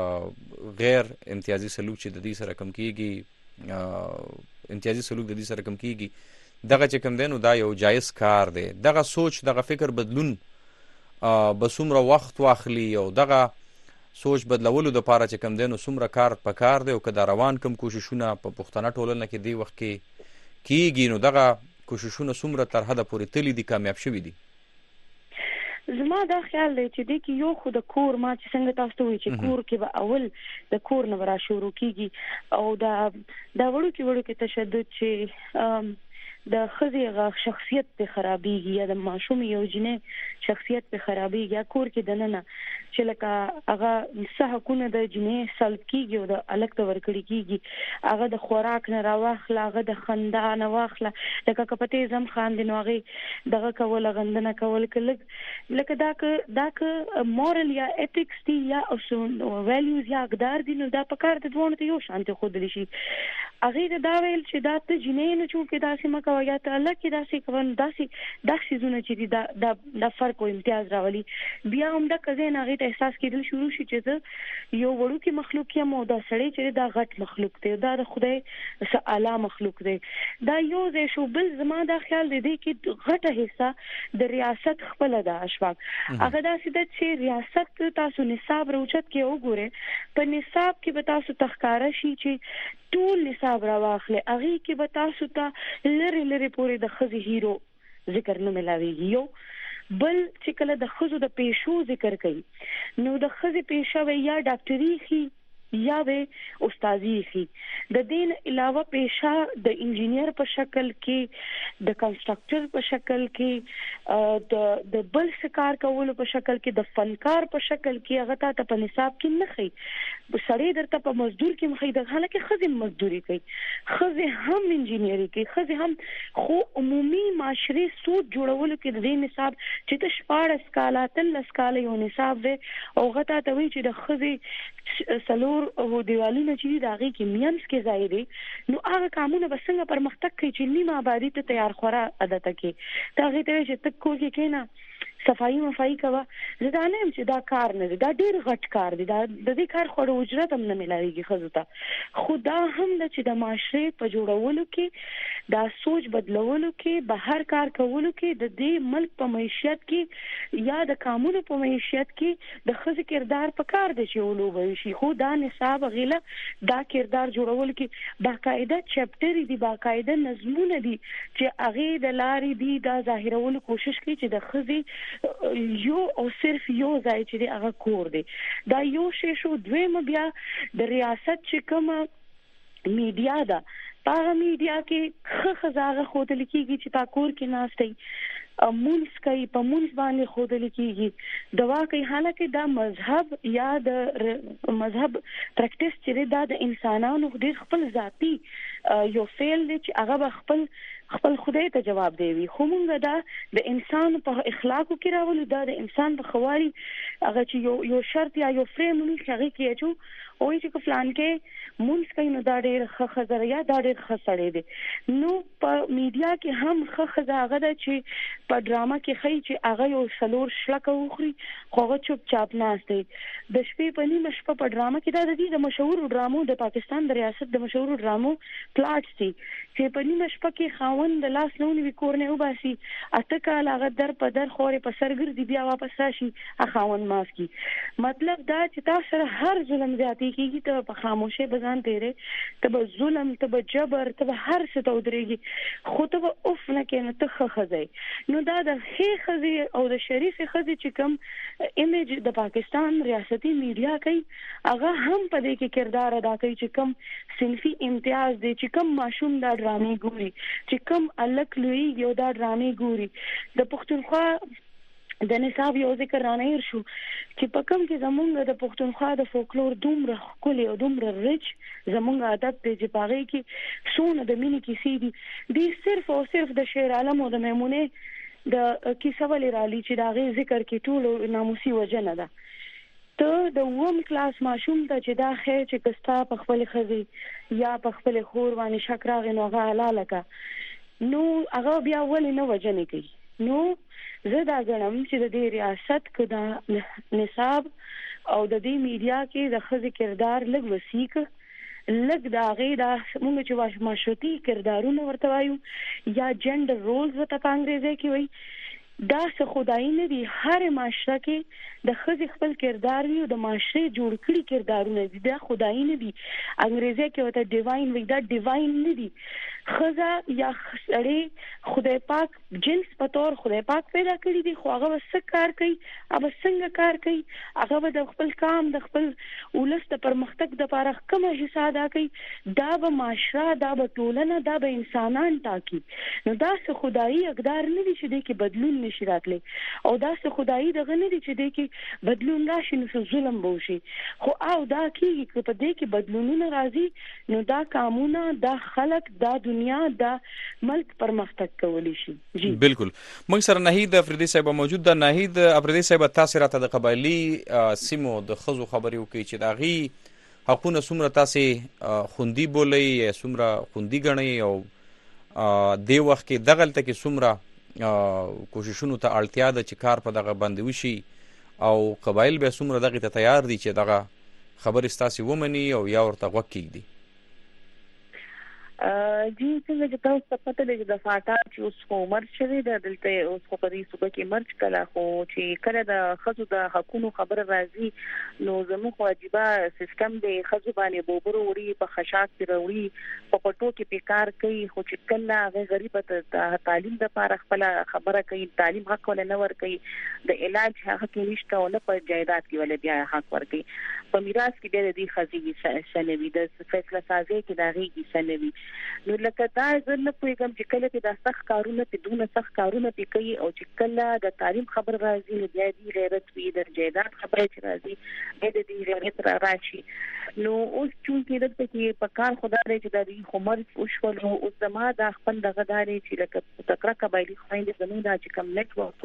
غیر امتیازي سلوک چې د دې سره کم کیږي امتیازي سلوک د دې سره کم کیږي دغه چې کم دی نو دا یو جایز کار دی. دغه سوچ دغه فکر بدلون به څومره وخت واخلي او دغه سوچ بدلولو دپاره چې کوم دی نو څومره کار پکار دی او که دا روان کوم کوششونه په پښتنه ټولنه کې دی وخت کې کیږي نو دغه کوششونه څومره تر حده پورې تللي دي کامیاب شوي دي؟ زما دا خیال دی چې د کې یو خو د کور ما چې څنګه تاسو ته وایي چې کور کې به اول د کور نه را شروع کیږي او دا وړوکی تشدد چې د ښځې غ شخصیت په خرابېږي یا د ماشوم یو جنې شخصیت په خرابېږي یا کور کې دننه چې لکه هغه څه حقونه د جنې سلب کیږي او د الګ ته ورکړي کیږي هغه د خوراک نه راواخله هغه د خندا نه واخله لکه کپته زم خاندي نو هغه دغه کول غندنه کول لکه دا که مورل یا ایتکس دي یا ویلیوز یا اقدار دي نو دا په کار د دوه ته یو شانتي خود لري شي هغه دا ویل چې دا ته جنې نه چون کې داسې مکه یا ته الله کې داسې کوم داسې زونه چې دا فرق او امتیاز راولي بیا هم دا کزه نه غي احساس کېدل شروع شي چې یو وړوکی مخلوق یم او دا سړی چې دا غټ مخلوق دی دا د خدای اعلی مخلوق دی دا یو ځای شو بل زما دا خیال دی کې غټه حصہ د ریاست خپل د اشواق هغه داسې د چې ریاست تاسو نصاب روچت کې وګوره په نصاب کې به تاسو تخکاره شي چې ټول نصاب راواخله هغه کې به تاسو ته لری پورې د خزي هیرو ذکر نه ملاويږي یو بل چې کله د خزو د پیشو ذکر کوي نو د خزي پیشه یا ډاکټري خي یا به استادي خي د دین علاوه پیشه د انجینیر په شکل کې د کنسټرکټر په شکل کې د بل کار کولو په شکل کې د فنکار په شکل کې هغه ته په نصاب کې نه خي سړی درته په مزدور کې مخې د حالکه خزي مزدوري کوي خزي هم انجینیری کوي خزي هم خو عمومي معاشري سود جوړولو کې د نصاب چې د شپاړس کاله تل کاله یو نصاب دی او غته ته وی چې د خزي سلور او دیوالونه چې داغي کې میانس کې ځای دی نو هغه قانون به څنګه پرمختګ کوي چې نیمه آبادی ته تیار خورا عادت کې دا غي ته چې تک کوی کې نه صفائی مفائی کوا زدا نه چې دا کار نه دا ډیر غټ کار دی دا د دې کار خورو اجرت هم نه ملایږي خزوته خدا هم د چې د معاشره په جوړولو کې دا سوچ بدلولو کې بهر کار کولو کې د دې ملک په معیشت کې یا د قانون په معیشت کې د خزې کردار په کار دی چې ولوبوي شي خو دا نصاب غیله دا کردار جوړول کې باقاعده چپټر دي باقاعده نظمونه دي چې هغه د لارې دي دا ظاهرولو کوشش کوي چې د خزې یو او صرف یو ځای چې هغه کور دی دا یو شی شو دویم بیا د ریاست چې کوم میډیا ده په میډیا کې خزاغه خودل کیږي چې تا کور کې ناشته مونږ کوي په مونږ باندې خودل کیږي دوا کوي حالکه دا مذهب یا د مذهب پریکټیس چې دا د انسانانو د خپل ذاتی یو فعل دی چې هغه خپل خدای ته جواب دی خو مونږ دا د انسان په اخلاقو کې راولو دا د انسان په خواري هغه چې یو شرط یا یو فریم نه هغه کې چې او چې فلان کې مونږ کوي نو دا ډېر خزر یا دا ډېر خسړې دي نو په میډیا کې هم خزاغه ده چې په ډراما کې خي چې هغه یو سلور شلکه وخوري خوغه چوپ چاپ ناشته د شپې په نیمه شپه په ډراما کې د مشهور ډرامو د پاکستان د ریاست د مشهور ډرامو پلاټس دي چې په نیمه شپه کې خاوند د لاس نو نیو کورنه وباسي اته کال هغه در په در خوري په سرګر دی بیا واپس راشي خاوند ماف کی مطلب دا چې تاسو هر ظلم زیاتی کیږي ته په خاموشه بزان تیرې ته به ظلم ته به جبر ته به هر څه ته ودرېږي خو ته به اوف نه کې نه ته خزای نو دا د هي خزي او د شریف خزي چې کوم ایمیج د پاکستان ریاستي میډیا کوي هغه هم په دې کې کردار ادا کوي چې کوم صنفي امتیاز دی چې کوم ماشوم دا ډرامې ګوري چې کوم الک لوی یو دا ډرامې ګوري د پښتونخوا د نصاب یو ذکر رانیر شو چې په کوم کې زمونږ د پښتونخوا د فولکلور دومره خولي او دومره ریچ زمونږ عادت دی چې پاره کې سونه د مینې کیسې دي صرف او صرف د شعر عالم او د میمونه د کیسه ولې رالی چې دا غي ذکر کې ټول ناموسي وجنه ده ته د ووم کلاس ماشوم ته چې دا خیر چې کستا په خپل خزي یا په خپل خور باندې شکراغ نو غاله لکه نو هغه بیا ولې نه وجنه کوي نو زه دا غنم چې د دې ریاست کدا نصاب او د دې میډیا کې د خزي کردار لږ وسیک لږ دا غي دا موږ چې ماشوتي کردارونه ورته وایو یا جندر رولز ته په انګریزي کې وایي دا څه خدای نه دی. هر معاشره کې د ښځې خپل کردار وي او د معاشره جوړ کړي کردارونه دي، دا خدای نه دي. انګریزي کې وته ډیواین وي، دا ډیواین نه دي. ښځه یا سړی خدای پاک جنس په تور خدای پاک پیدا کړی دي، خو هغه څه کار کوي، هغه څنګه کار کوي، هغه به د خپل کام د خپل ولس د پرمختګ لپاره کومه حصہ ادا کوي، دا به معاشره، دا به ټولنه، دا به انسانان ټاکي. نو دا څه خدایي اقدار نه دي چې دې کې بدلون نشي راتلی، او دا څه خدایي دغه نه دي چې دې کې بدلون راشي نو ظلم به وشي. خو او دا کېږي که په دې کې بدلونونه راځي نو دا قانونه، دا خلک، دا دنیا، دا ملک پرمختګ کولی شي. جی بالکل. موږ سره نهید افریدي صاحب موجود ده. نهید افریدي صاحب، تاسو راته د قبایلی سیمو د ښځو خبرې وکړئ چې د هغې حقونه څومره تاسې خوندي بولئ یا څومره خوندي ګڼئ، او دې وخت کې دغلته کې څومره کوششونو ته اړتیا ده چې کار په دغه باندې وشي، او قبایل بیا څومره دغې ته تیار دي چې دغه خبرې ستاسې ومني او یا ورته غوږ کېږدي؟ جی څنګه چې تاسو ته پته لګي د فاټا چې اوس خو مرچ شوی د دلته اوس خو په دې صوبه کې مرچ کله، خو چې کله د ښځو د حقونو خبره راځي نو زموږ واجبہ سیستم د ښځو باندې بوبرو وړي، په خشاک کې وړي، په پټو کې پیکار کوي، خو چې کله هغه غریب ته تعلیم لپاره خپل خبره کوي، تعلیم حق ولا نه ور کوي، د علاج حق کې نشته، او نه په جایداد کې ولا بیا حق ور کوي، په میراث کې د دې ښځې سنوي، د فیصله سازي کې د هغې سنوي. نو لکه دا زه نه پوهېږم چې کله چې دا سخت کارونه په دونه سخت کارونه پې کوي، او چې کله د تعلیم خبر راځي نو بیا دې غیرت وي، د جایداد خبره چې راځي بیا د دې غیرت راشي. نو اوس چونکې دلته کې په کار خدا دی چې د دې خو مرچ وشول، نو اوس زما دا خپل دغه داري چې لکه تکړه قبایلي خویندې زموږ دا چې کوم نیټورک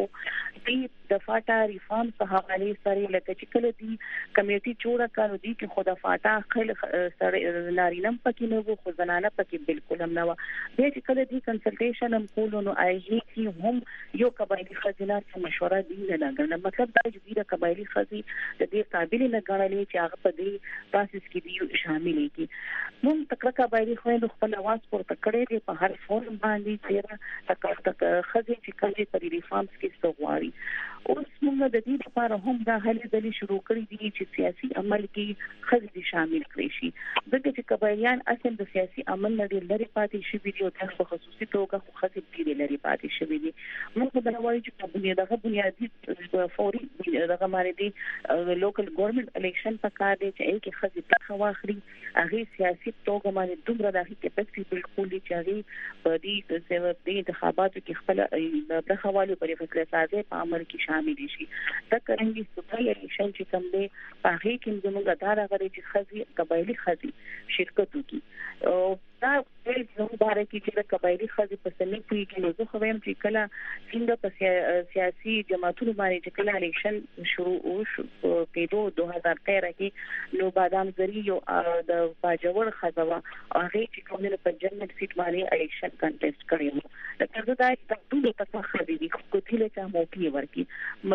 دې د فاټا ریفارم په حواله سره لکه چې کله دې کمیټي جوړه کړو دي چې خو د فاټا خل سره نارینم پکې نه وو، خو زنانه پکې بالکل هم نه و. بیا چې کله دې کنسلټیشن هم کولو نو آی کې هم یو قبایلي خزینه څخه مشوره دی نه لګنه، مطلب دا چې د قبایلي خزي د دې قابل نه ګڼلې چې هغه په دې پروسس کې دی شامل دي. موږ تکړه قبایلي خويندو خپل आवाज پورته کړی دی په هر فورم باندې چې تکړه خزي چې کله په ریفارمز کې ستغواري. اوس موږ د دې لپاره هم دا هلې ځلې شروع کړې دي چې سیاسي عمل کې خزي شامل کړي شي، ځکه چې قبایلیان اصل د سیاسي عمل نه لري پاتې شي دي، او په خصوصي توګه خو خزي ډېر لري پاتې شي دي. موږ دا وایو چې په بنیادي فوري دغه باندې دي لوکل ګورنمنت الیکشن په کار دي چې کې خزي برخه واخلي، هغه سیاسي توګه باندې دومره د هغې کیپاسټي بالکل چې هغه په دې انتخاباتو کې خپل برخه والو په فیصله سازي په عمل کې شامل شي. دا کرنګي صوبایي الیکشن چې کوم دی په هغې کې زموږ اداره غواړي چې خزي قبایلي خزي شرکت وکړي، او دا زموږ باره کې چې د قبایلي خزي په سنې کې نو زه خو وایم چې کله څنګه په سیاسي جماعتونو باندې چې کله الیکشن شروع وشو کېدو 2013 کې نو بادام زری یو د باجوړ خزوا هغه چې کومه په جنت سیټ باندې الیکشن کنټیسټ کړی، لکه دا د ټول په خزي دي خو کله چې موقع ورکی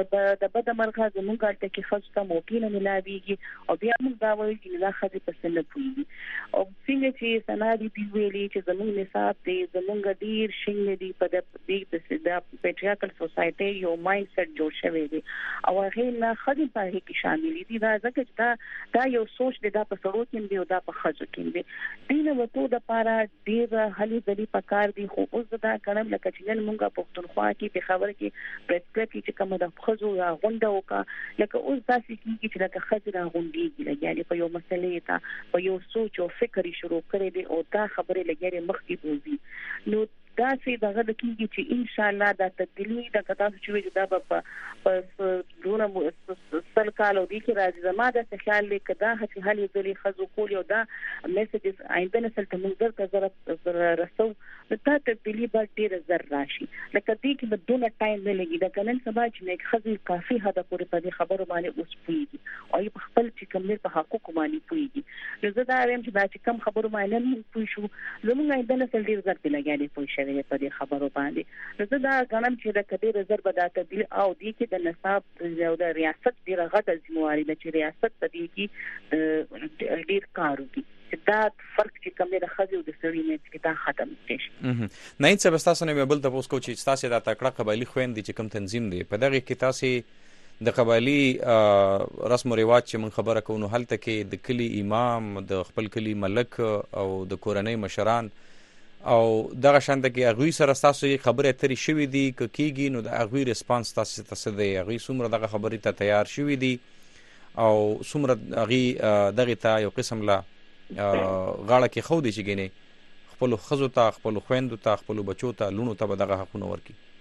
د بد مرغه زموږ کارته کې خاص ته موقع نه ملاويږي، او بیا موږ دا وایو چې دا خزي په سنې پوي، او څنګه چې سنادي ویلي چې زموږ نصاب دی زموږ ډیر شنګ دی په دې د پیټریارکل سوسایټي یو مایند سیټ جوړ شوی دی، او هغه نه خدي په هغه کې شامل دي. دا ځکه دا یو سوچ دی، دا په سړو کې دی او دا په خځو کې دی. دینه وته د پاره ډیر هلي ځلې پکار دي، خو اوس دا کړم لکه چې نن موږ پښتونخوا کې په خبره کې پریسکرپ کې کوم د خځو یا غونډه وکا، لکه اوس داسې کیږي چې لکه خځې را غونډيږي، یعنی په یو مسلې ته په یو سوچ او فکر شروع کړي دي، او دا خبره لګیږي مخکې بوزي. نو دا سي دغه د کیږي چې ان شاء الله دا تبدیلی د کتاب چې دا په دونه سل کالو دي کې راځي. زما د خیال لیک دا هڅه حل دي خزو کول، او دا میسجز آینده نسل ته موږ درته رسو، دا تبدیلی به ډیر زر راشي، لکه دې کې بدونه ټایم نه لګي. دا کنن سبا چې نه خزي کافي حد پورې په دې خبرو باندې اوس پويږي، او په خپل چې کوم په حقوق باندې پويږي. نو زه دا وایم چې دا چې کوم خبرو باندې نه پوي شو زموږ آینده نسل ډیر زر لګیږي پوي شوی په دې خبرو باندې. نو زه دا غواړم چې د کډې رزرو به دا تبدیل او دي کې د نصاب او د ریاست ډیره غټه ذمہواری ده چې ریاست په دې کې ډیر کار وکړي چې دا فرق چې کوم د خځو او د سړي نه چې دا ختم شي. نه څه بس تاسو نه بل د پوسټ کو چې تاسو د تکړه قبایلی خويندې چې کوم تنظیم دی په دغه کې تاسو د قبایلی رسم او رواج چې من خبره کوو هلته کې د کلی امام د خپل کلی ملک او د کورنۍ مشران او دغه شان د کې اغوی سره تاسو خبره اترې شوې دي کیږي نو د اغوی ریسپانس تاسو د اغوی څومره دغه خبرې ته تیار شوې دي او څومره اغوی دغه ته یو قسم لا غاړه کې خو دي چې ګینه خپل خزو ته خپل خويندو ته خپل بچو ته لونو ته دغه حقونه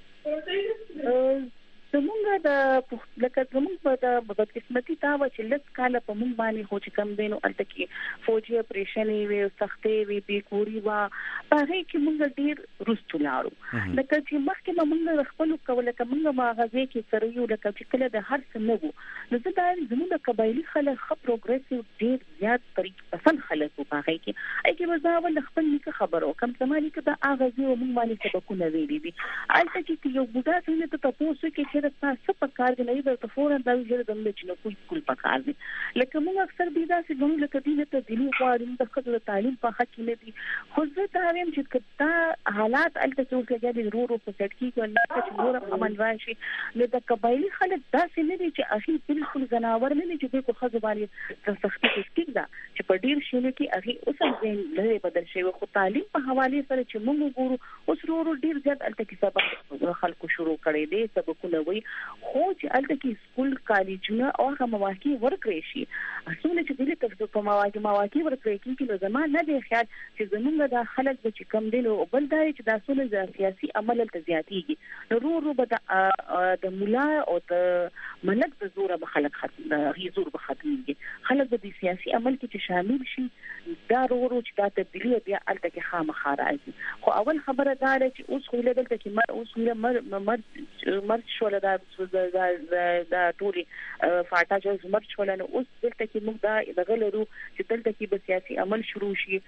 ورکي. زمونږ د لکه زمونږ په د بدقسمتي دا و چې لږ کاله په مونږ باندې خو چې کم دینو الته کې فوجي اپریشن وی سختې وی بیکوري وا په هغه کې مونږ ډیر رستو لاړو لکه چې مخکې مونږ خپل کوله کومه ماغازه کې سره یو لکه چې کله د هر څه نو نو زه دا زمونږ د قبایلی خلک خپ پروګریسیو ډیر زیات طریق پسند خلک په هغه کې ای کې وځاول خپل نیکه خبرو کم زماني کې د اغازي او مونږ باندې سبقونه ویلي دي الته چې یو بوډا څنګه ته تاسو کې چې تاسو په کار کې نه د فورن د ویل د ملي چې نو کوم په کار دي لکه موږ اکثر بي دا چې ګورو لکه دې ته دلی غواړم د خپل تعلیم په حق کې نه دي خو زه دا وایم چې کدا حالات الته څو کې د رورو په سټ کې کوي چې نور عمل راشي نو د قبایلی خلک دا څه نه دي چې اخی بالکل زناور نه دي چې په خزو باندې سختي کې دا چې په ډیر شنو کې اخی اوس هم نه بدل شي خو تعلیم په حواله سره چې موږ ګورو اوس ورو ډیر زیات الته کې سبق خلکو شروع کړي دي سبقونه وي خو چې الته کې سکول کالجونه او هغه مواقع ورکړي شي اصول چې دې ته په مواقع ورکړي کې نو زموږ نه دی خیال چې زموږ د خلک چې کم دي او بل دا چې د اصول د سیاسي عمل ته زیاتېږي نو ورو به د مولا او د ملک د زور به خلک ختم غیزور به ختميږي خلک د سیاسي عمل کې چې شامل شي دا ورو چې دا تبدیلی بیا الته کې خامخا راځي خو اول خبره دا چې اوس خو له دلته کې اوس له مرد شول دا ټولي فاټا چې زمر شولنه اوس دلته کې موږ دا غلرو چې دلته کې به سیاسي عمل شروع شي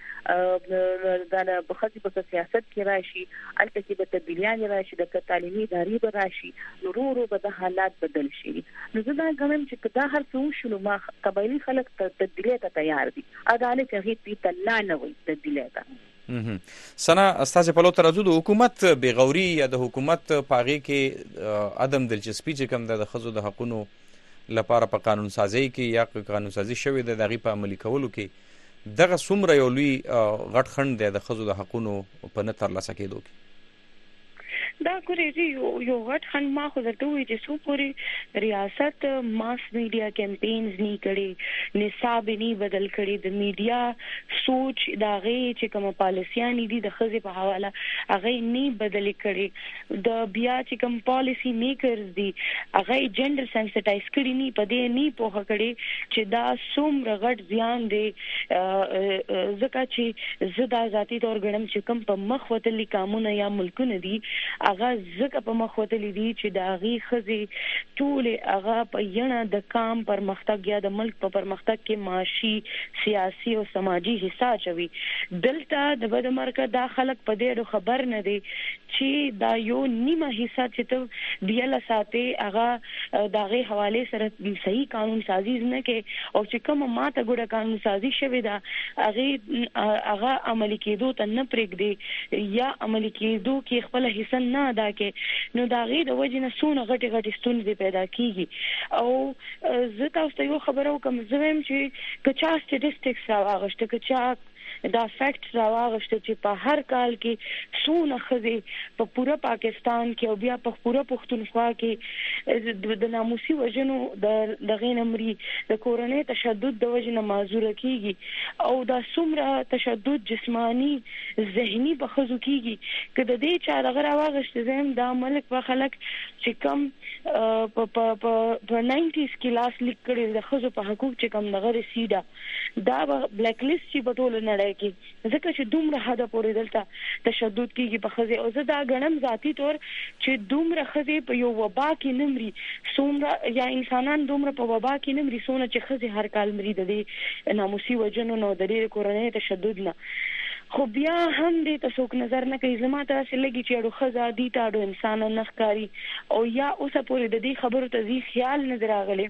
دا په خاصه په سیاست کې راشي الته کې به تبدیلیان راشي د تعلیمي ادارې به راشي ورو به د حالات بدل شي نو زه دا غواړم چې دا هر څه شنو ما قبایلی خلک تبدیلی ته تیار دي عدالت هغه ته نه وي تبدیلی ته سنا استاد په لور ترځو د حکومت بیغوري یا د حکومت پاغي کې عدم دلچسپي چې کوم د خزو د حقونو لپاره په قانون سازي کې یا قانون سازي شوی د دغه په عملي کولو کې دغه څومره یو لوی غټ خند د خزو د حقونو په نتر لاسه کېدو کې دا ګورې یو غټ خند ما خو درته وی چې سو پوری ریاست ماس میډیا کمپینز نه کړي نصاب نه بدل کړي د میډیا سوچ دا غي چې کوم پالیسيان دي د خزې په حواله هغه نه بدل کړي د بیا چې کوم پالیسی میکرز دي هغه جندر سنسټایز کړي نه پدې نه پوهه کړي چې دا څومره غټ زیان دی ځکه چې زدا ذاتی تور غنم چې کوم په مخ وتلي قانون یا ملکونه دي هغه زکه په مخ وتلې دي چې د هغه خزي ټول هغه په یړه د کام پرمختګ یا د ملک په پرمختګ کې معاشي سیاسي او سماجی حصہ چوي دلته د بدمرکه دا خلک په دې خبر نه دي چې دا یو نیمه حصہ چې ته دیاله ساتي هغه دغه حواله سره صحیح قانون سازي نه کې او چې کوم ماته ګوره قانون سازي شوی دا هغه عملي کېدو ته نه پرېږدي یا عملي کېدو کې خپل حصہ نه ادا کې نو دا غي د وجه نه سونه غټي ستونزې پیدا کیږي او زه تاسو ته یو خبرو کوم زویم چې کچا سټټیسټکس راغشته کچا دا فیکټ راوغشته چې په هر کال کې سونه خزي په پورا پاکستان کې او بیا په پورا پښتونخوا کې د ناموسي وجنو د غینمري د کورنۍ تشدد د وجنه معذوره کیږي او دا څومره تشدد جسمانی ذهني په خزو کیږي کله دې چا دغه راوغشته زم د ملک په خلک چې کم په 90s کې لاس لیک کړي د خزو په حقوق چې کم دغه رسیدا دا بلیک لیست چې بټول نه کې ځکه چې دومره حدا پورې دلته تشدد کیږي په خزه او زه دا غنم ذاتی طور چې دومره خزه په یو وبا کې نمري څومره یا انسانان دومره په وبا کې نمري څونه چې خزه هر کال مري د دې ناموسي وجنو نو د دې کورنۍ تشدد نه خو بیا هم دې ته څوک نظر نه کوي. زما ته داسې لګي چې اړو ښځه دي ته اړو انسان نه ښکاري او یا اوسه پورې د دې خبرو ته ځي خیال نه دی راغلی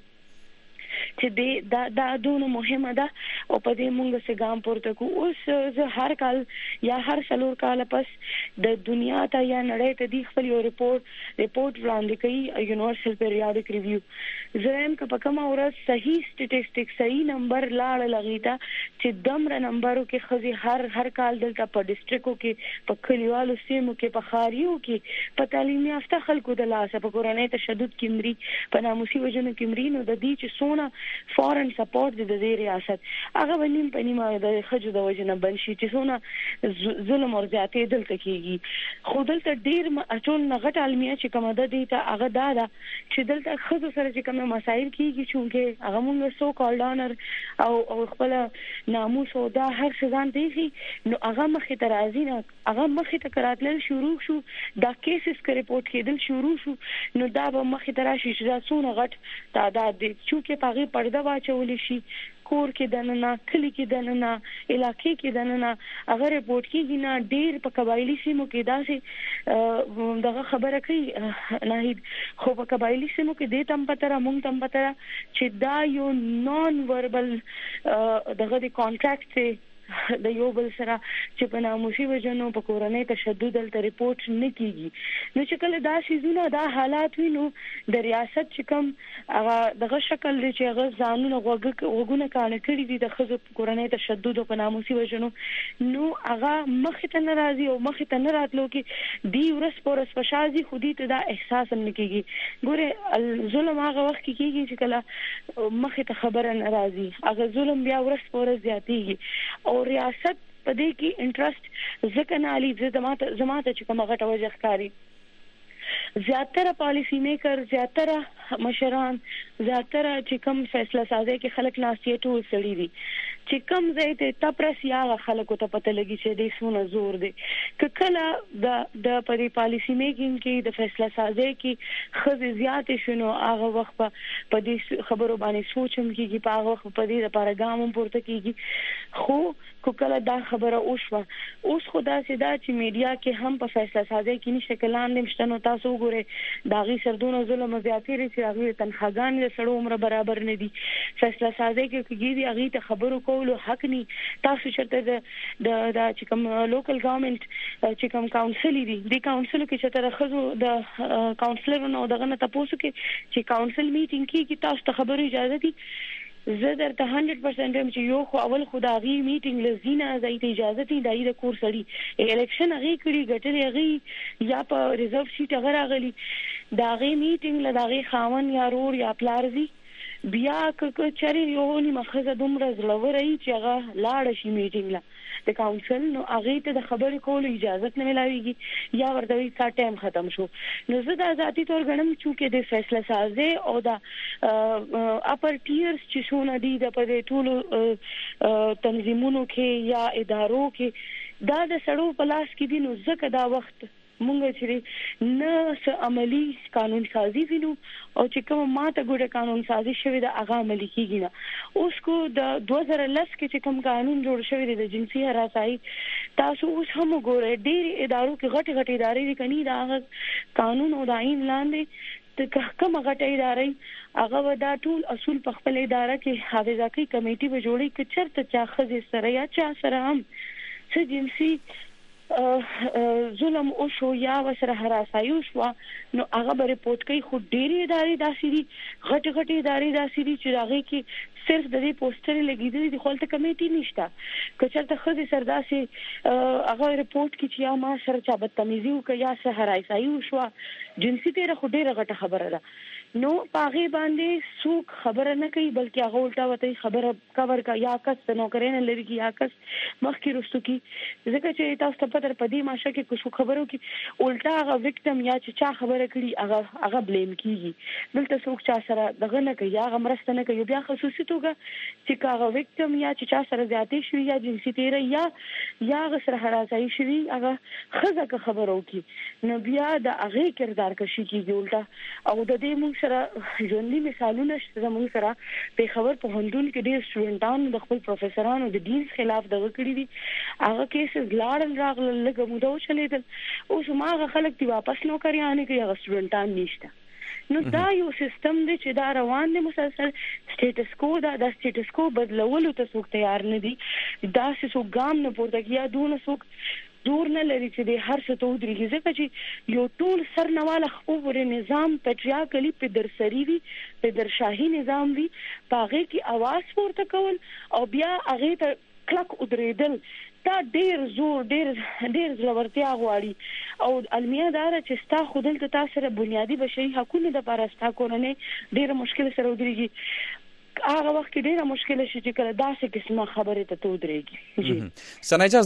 چې دا دونه مهمه ده او په دې مونږ څه ګام پورته کو. اوس زه هر کال یا هر څلور کال پس د دنیا ته یا نړۍ ته دی خپل یو ریپورت وړاندې کوي یونیورسل پیریاډیک ریویو. زه هم که په کومه ورځ صحیح سټیټسټیک صحیح نمبر لاړ لغیتا چې دمره نمبرو کې خزي هر کال دلته په ډیسټریکو کې په کلیوالو سیمو کې په خاریو کې په تعلیم یافته خلکو د لاسه په کورنۍ تشدد کې مري په ناموسي وجنو کې مري نو د دې چې سونه فورن سپورټ د دې ریاست هغه ونیم په نیمه د خجو د وجنه بنشي چې سونه ظلم او زیاتې دلته کیږي. خو دلته ډیر اټول نغټ علمیا چې کومه ده دې ته هغه دا چې دلته خزو سره چې کومه مسایل کیږي چې هغه موږ سو کال ډانر او خپل ناموس او دا هر څه ځان دی نو هغه مخې ته راځي نه هغه مخې ته کراتل شروع شو دا کیسز کې ریپورت کېدل شروع شو نو دا به مخې ته راشي چې دا څونه غټ تعداد دي چې په پرده واچول شي کور کې دننه کلی کې دننه علاقې کې دننه هغه ریپورت کېږي نه ډیر په قبایلی سیمو کې داسې دغه خبره کوي ناهید خو په قبایلی سیمو کې د تم پتره مونږ تم پتره چې دا یو نون وربل دغه د کانټراکټ د یو بل سره چې په ناموسي وجنو په کورنۍ تشدد دلته ریپورت نه کیږي نو چې کله دا شیزونه دا حالات وینو د ریاست چې کوم هغه دغه شکل دی چې هغه ځانونه وګونه کانه کړی دي د خزو کورنۍ تشدد په ناموسي وجنو نو هغه مخ ته ناراضي او مخ ته نه راتلو کې دی ورس پورس پشازي خودي ته دا احساس هم نه کیږي. ګوره ظلم هغه وخت کیږي چې کله مخ ته خبره ناراضي هغه ظلم بیا ورس پورس زیاتیږي او ریاست په دې کې انټرست ځکه نه علي زماته چې کومه غټه وجه ښکاری زیاتره پالیسی میکر زیاتره مشران زیاتره چې کوم فیصله سازي کې خلک ناسي ټول سړي دي چې کوم ځای ته تپرس یا خلکو ته پته لګي چې دې سونه زور دي کله د پری پالیسی میکینګ کې د فیصله سازي کې خزي زیات شنو هغه وخت په دې خبرو باندې سوچم کېږي په هغه وخت په دې لپاره ګام پورته کېږي خو کله دا خبره اوسه اوس خدا سي دا چې میډیا کې هم په فیصله سازي کې نشه کلان نمشتنو تاسو وګوره داغي سردونه ظلم زیاتې لري چې هغه تنخواګان له سړو عمر برابر نه دي فیصله سازي کې کېږي هغه ته خبرو کولو حق ني تاسو چرته د چې کوم لوکل ګورنمنت چې کوم کاونسل دي د کاونسل کې چې تر خزو د کاونسلرونو دغه نه تاسو کې چې کاونسل میټینګ کې تاسو ته خبرو اجازه دي زه درته 100% هم چې یو خو اول خدایي میټینګ لزینه زایته اجازه دي دای د کور سړي الیکشن هغه کړي ګټلې هغه یا په ریزرو سیټ هغه راغلي دا غي میټینګ لداغي خاون یا رور یا پلارزي بیا که چاري یو نیمه خزه دومره زلوري چې هغه لاړ شي میټینګ لا د کاونسل نو هغه ته د خبرې کولو اجازه نه ملاويږي یا ورته تا ټایم ختم شو نو زه د ذاتی تور غنم چې د فیصله سازي او د اپر ټیرز چې شونه دي د په ټولو تنظیمونو کې یا ادارو کې دا د سړو په لاس کې دي نو ځکه دا وخت مونږ چې نه عملی قانون سازي وینو او چې کوم ماته ګوره قانون سازي شوی د هغه عملي کیږي نه اوس کو د 2010 کې چې کوم قانون جوړ شوی دی د جنسي هراسایی تاسو اوس هم ګوره ډېر ادارو کې غټ ادارې دي کني دا قانون او د عین لاندې ته کوم غټ ادارې هغه دا ټول اصول په خپل اداره کې حافظه کوي کمیټي به جوړي کې چرته چا خزي سره یا چا سره هم څه جنسي ظلم او شو یا وسره هراسایو شو نو هغه به ریپورت کوي خو ډېری ادارې داسې دي غټ ادارې داسې دي چې هغه کې صرف د دې پوسټر لګیدلي دي خو ته کمیټي نشته که چېرته خزي سرداسي هغه ریپورت کې چې یا ما سره چا بدتمیزي وکړه یا سره هراسایو شو جنسي تیر خو ډېره غټه خبره ده نو پاغي باندې څوک خبره نه کوي بلکې هغه الټا وته خبره کور کا یا کس نو کرین لري کی یا کس مخکې رستو کی ځکه چې تاسو ته قدر په دې ماشه کې کوم خبرو کې الټا هغه وکټم یا چې چا خبره کړي هغه بلیم کیږي دلته څوک چا سره دغه نه کوي هغه مرسته نه کوي بیا خصوصي توګه چې هغه وکټم یا چې چا سره زیاتې شوی یا جنسي تیر یا هغه سره هراسایي شوی هغه خزه خبرو کې نو بیا د هغه کردار کشي کیږي الټا او د دې موږ سره ژوندۍ مثالونه شته موږ سره په خبر په هندون کې ډېر سټوډنټانو د خپل پروفیسورانو د ډینز خلاف دغه کړی دي هغه کیسز لاړل راغله لږه موده وچلیدل اوس هغه خلک دی واپس نوکریانه کوي هغه سټوډنټان نشته نو دا یو سیستم دی چې دا روان دی مسلسل سټیټس کو دا سټیټس کو بدلولو ته څوک تیار نه دي دا څه ګام نه پورته کیه دونه څوک دور نه لري چې د هر څه ته ودرېږي ځکه چې یو ټول سرنواله خپل نظام پټریارکلی په درسري وي په درشاهي نظام وي په هغه کې आवाज پورته کول او بیا هغه ته کلک ودرېدل دا ډېر زور ډېر زړورتیا غواړي او المیه دار چې ستا خودل ته تاسو سره بنیادی بشري حقوقو د پرستا کورنۍ ډېر مشکل سره ودرېږي هغه وخت کې ډیره مشکله شي چې کله داسې قسمه خبره ته ودرېږي جی سنایجاز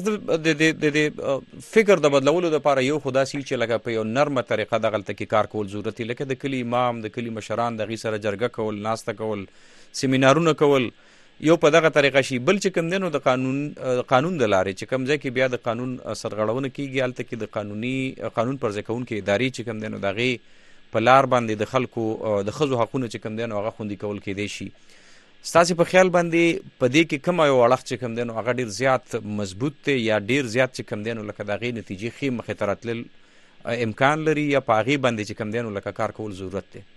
د فکر د بدلولو لپاره یو خداسي چې لکه په یو نرمه طریقه د غلطه کې کار کول ضرورت لکه د کلی امام د کلی مشران د غي سره جرګه کول ناسته کول سیمینارونه کول یو په دغه طریقه شي بل چې کوم دینو د قانون د لارې چې کوم ځای کې بیا د قانون سرغړونه کیږي الته کې د قانون پر ځای کوونکې ادارې چې کوم دینو دغه په لار باندې د خلکو د خزو حقوقو چې کوم دینو هغه خوندي کول کېدای شي ستاسو په خیال باندې په دې کې کوم یو اړخ چې کوم دینو هغه ډیر زیات مضبوط دی یا ډیر زیات چې کوم دینو لکه دغه نتیجې خې مخې تراتل امکان لري یا پاغي باندې چې کوم دینو لکه کار کول ضرورت دی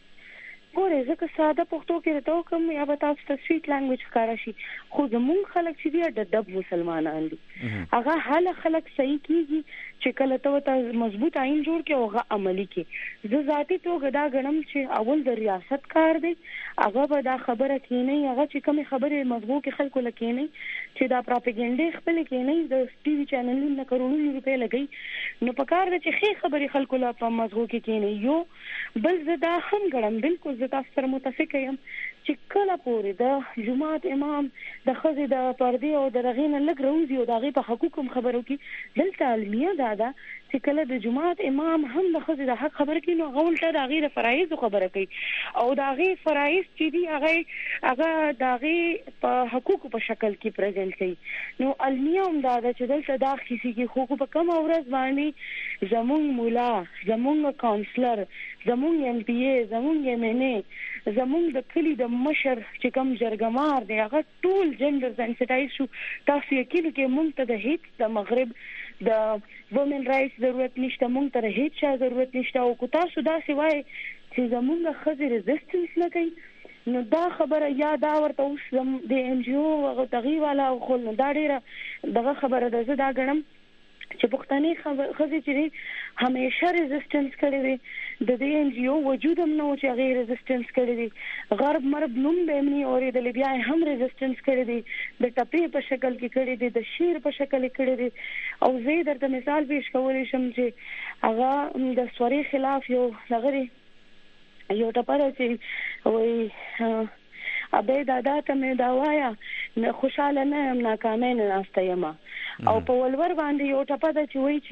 ګوره ځکه ساده پښتو کې راته کوم یا به تاسو ته سویټ لانګویج ښکارا شي خو زمونږ خلک چې دي د دب مسلمانان دي هغه حال خلک صحیح کیږي چې کله ته مضبوط عین جوړ کې اوغه عملی کې زه ذاتی توګه دا غنم چې اول د ریاست کار دی هغه به دا خبره کینی هغه چې کوم خبره مضبوط کې خلکو لکینی چې دا پروپاګاندا خپل کینی د ټي وي چینلونو نه کروڑونو روپے لګي نو په کار د چې خې خبره خلکو لا په مضبوط کې کینی یو بل زه دا هم غړم بالکل زه تاسو سره متفق یم چې کله پورې د جماعت امام د خزې د پردې او د رغینه لګ روزي او دغه په حقوقم خبرو کې دلته علمیه دا چې کله د جماعت امام هم د خزې د حق خبر کوي نو غولټه د غیر فرایض خبره کوي او د غیر فرایض چې دی هغه د غیر په حقوقو په شکل کې پریزنټ کوي نو علمیه هم دا چې دلته د خصيصي کې حقوق په کوم ورځ باندې زمون مولا زمون کاونسلر زمون ایم پی ای زمون یمنه زمون د کلی د مشر چې کوم جرګمار دی هغه ټول جندر سنسټایز شو تاسو یقین کې مونږ ته د هیڅ د مغرب د وومن رائټس ضرورت نشته مونږ ته هیڅ شي ضرورت نشته او کو تاسو دا سوای چې زمونږ خزر ريزिस्टेंस نه کوي نو دا خبره یا دا ورته اوس د ان جی او او تغییر والا خو دا ډیره دغه خبره ده زه دا غنم چې پښتني خزې چې همیشه ريزिस्टेंस کړي دي د دې ان جی او وجود هم نو چې غیر ريزिस्टेंस کړي دي غرب مرب نوم به مني اورې د لیبیا هم ريزिस्टेंस کړي دي د ټپې په شکل کې کړي دي د شیر په شکل کې کړي دي او زه درته مثال پیش کولای شم چې هغه د سوري خلاف یو لغري یو ټپره چې وای ابې دادا ته مې دا وایا نه خوشاله نه یم ناکامه نه ناسته یم او په ولور باندې یو ټپه ده چې وای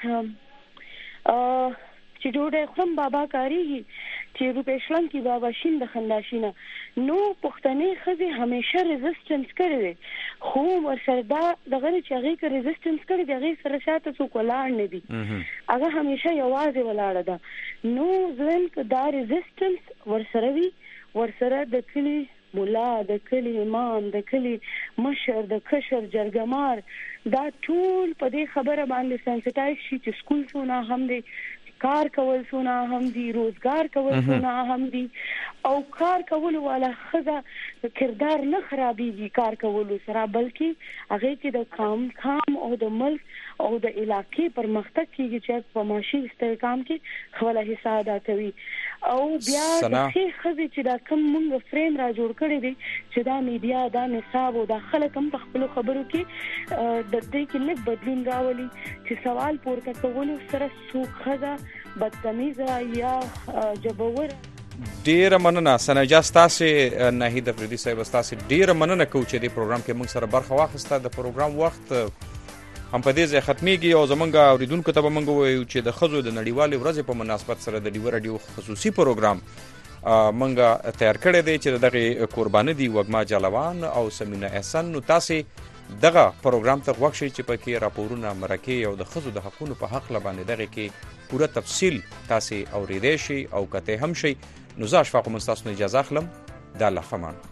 چې ډوډۍ خورم بابا کاریږي چې روپې شلن کې بابا شین د خنداشینه نو پښتني خزي همیشه ريزिस्टेंस کړي دي خو ورسره دا دغه چې هغه کې ريزिस्टेंस کړي دي هغه سره شاته څوک ولاړ نه دي هغه همیشه یوازې ولاړ ده نو ځل دا ريزिस्टेंस ورسره وي ورسره د کلی مولا د کلی امام د کلی مشر د کشر جرګمار دا ټول په دې خبره باندې سنسټایز شي چې سکول څونه هم دي کار کول څونه هم دي روزګار کول څونه هم دي او کار کول والا خزه کردار نه خرابېږي کار کول سره بلکې هغه کې د کام او د ملک او د علاقې پرمختګ کیږي چې په معاشي استحکام کې خپل حصہ ادا کوي او بیا د خزه چې دا کوم موږ فریم را جوړ کړی دی چې دا میډیا دا نصاب او د خلک هم په خپل خبرو کې د دې کې لږ بدلون راولي چې سوال پورته کول سره څوک خزه بدتمیز یا جبور ډیره مننه سنجا ستاسو ناهید افریدي صاحب ستاسو ډیره مننه کوم چې د پروګرام کې موږ سره برخه واخیسته د پروګرام وخت هم په دې ځای ختمیږي او زمونږ اوریدونکو ته به موږ ووایو چې د ښځو د نړیوالې ورځې په مناسبت سره د ډیوه راډیو خصوصي پروګرام موږ تیار کړی دی چې دغه قرباني دي وګما جلوان او سمینه احسان. نو تاسې دغه پروګرام ته غوږ شئ چې پکې راپورونه مرکې او د ښځو د حقونو په هکله باندې دغه کې پوره تفصیل تاسې اورېدی شئ او کتی هم شئ. نو زه اشفاق محمد ستاسو نه اجازه اخلم. د الله ښه امان.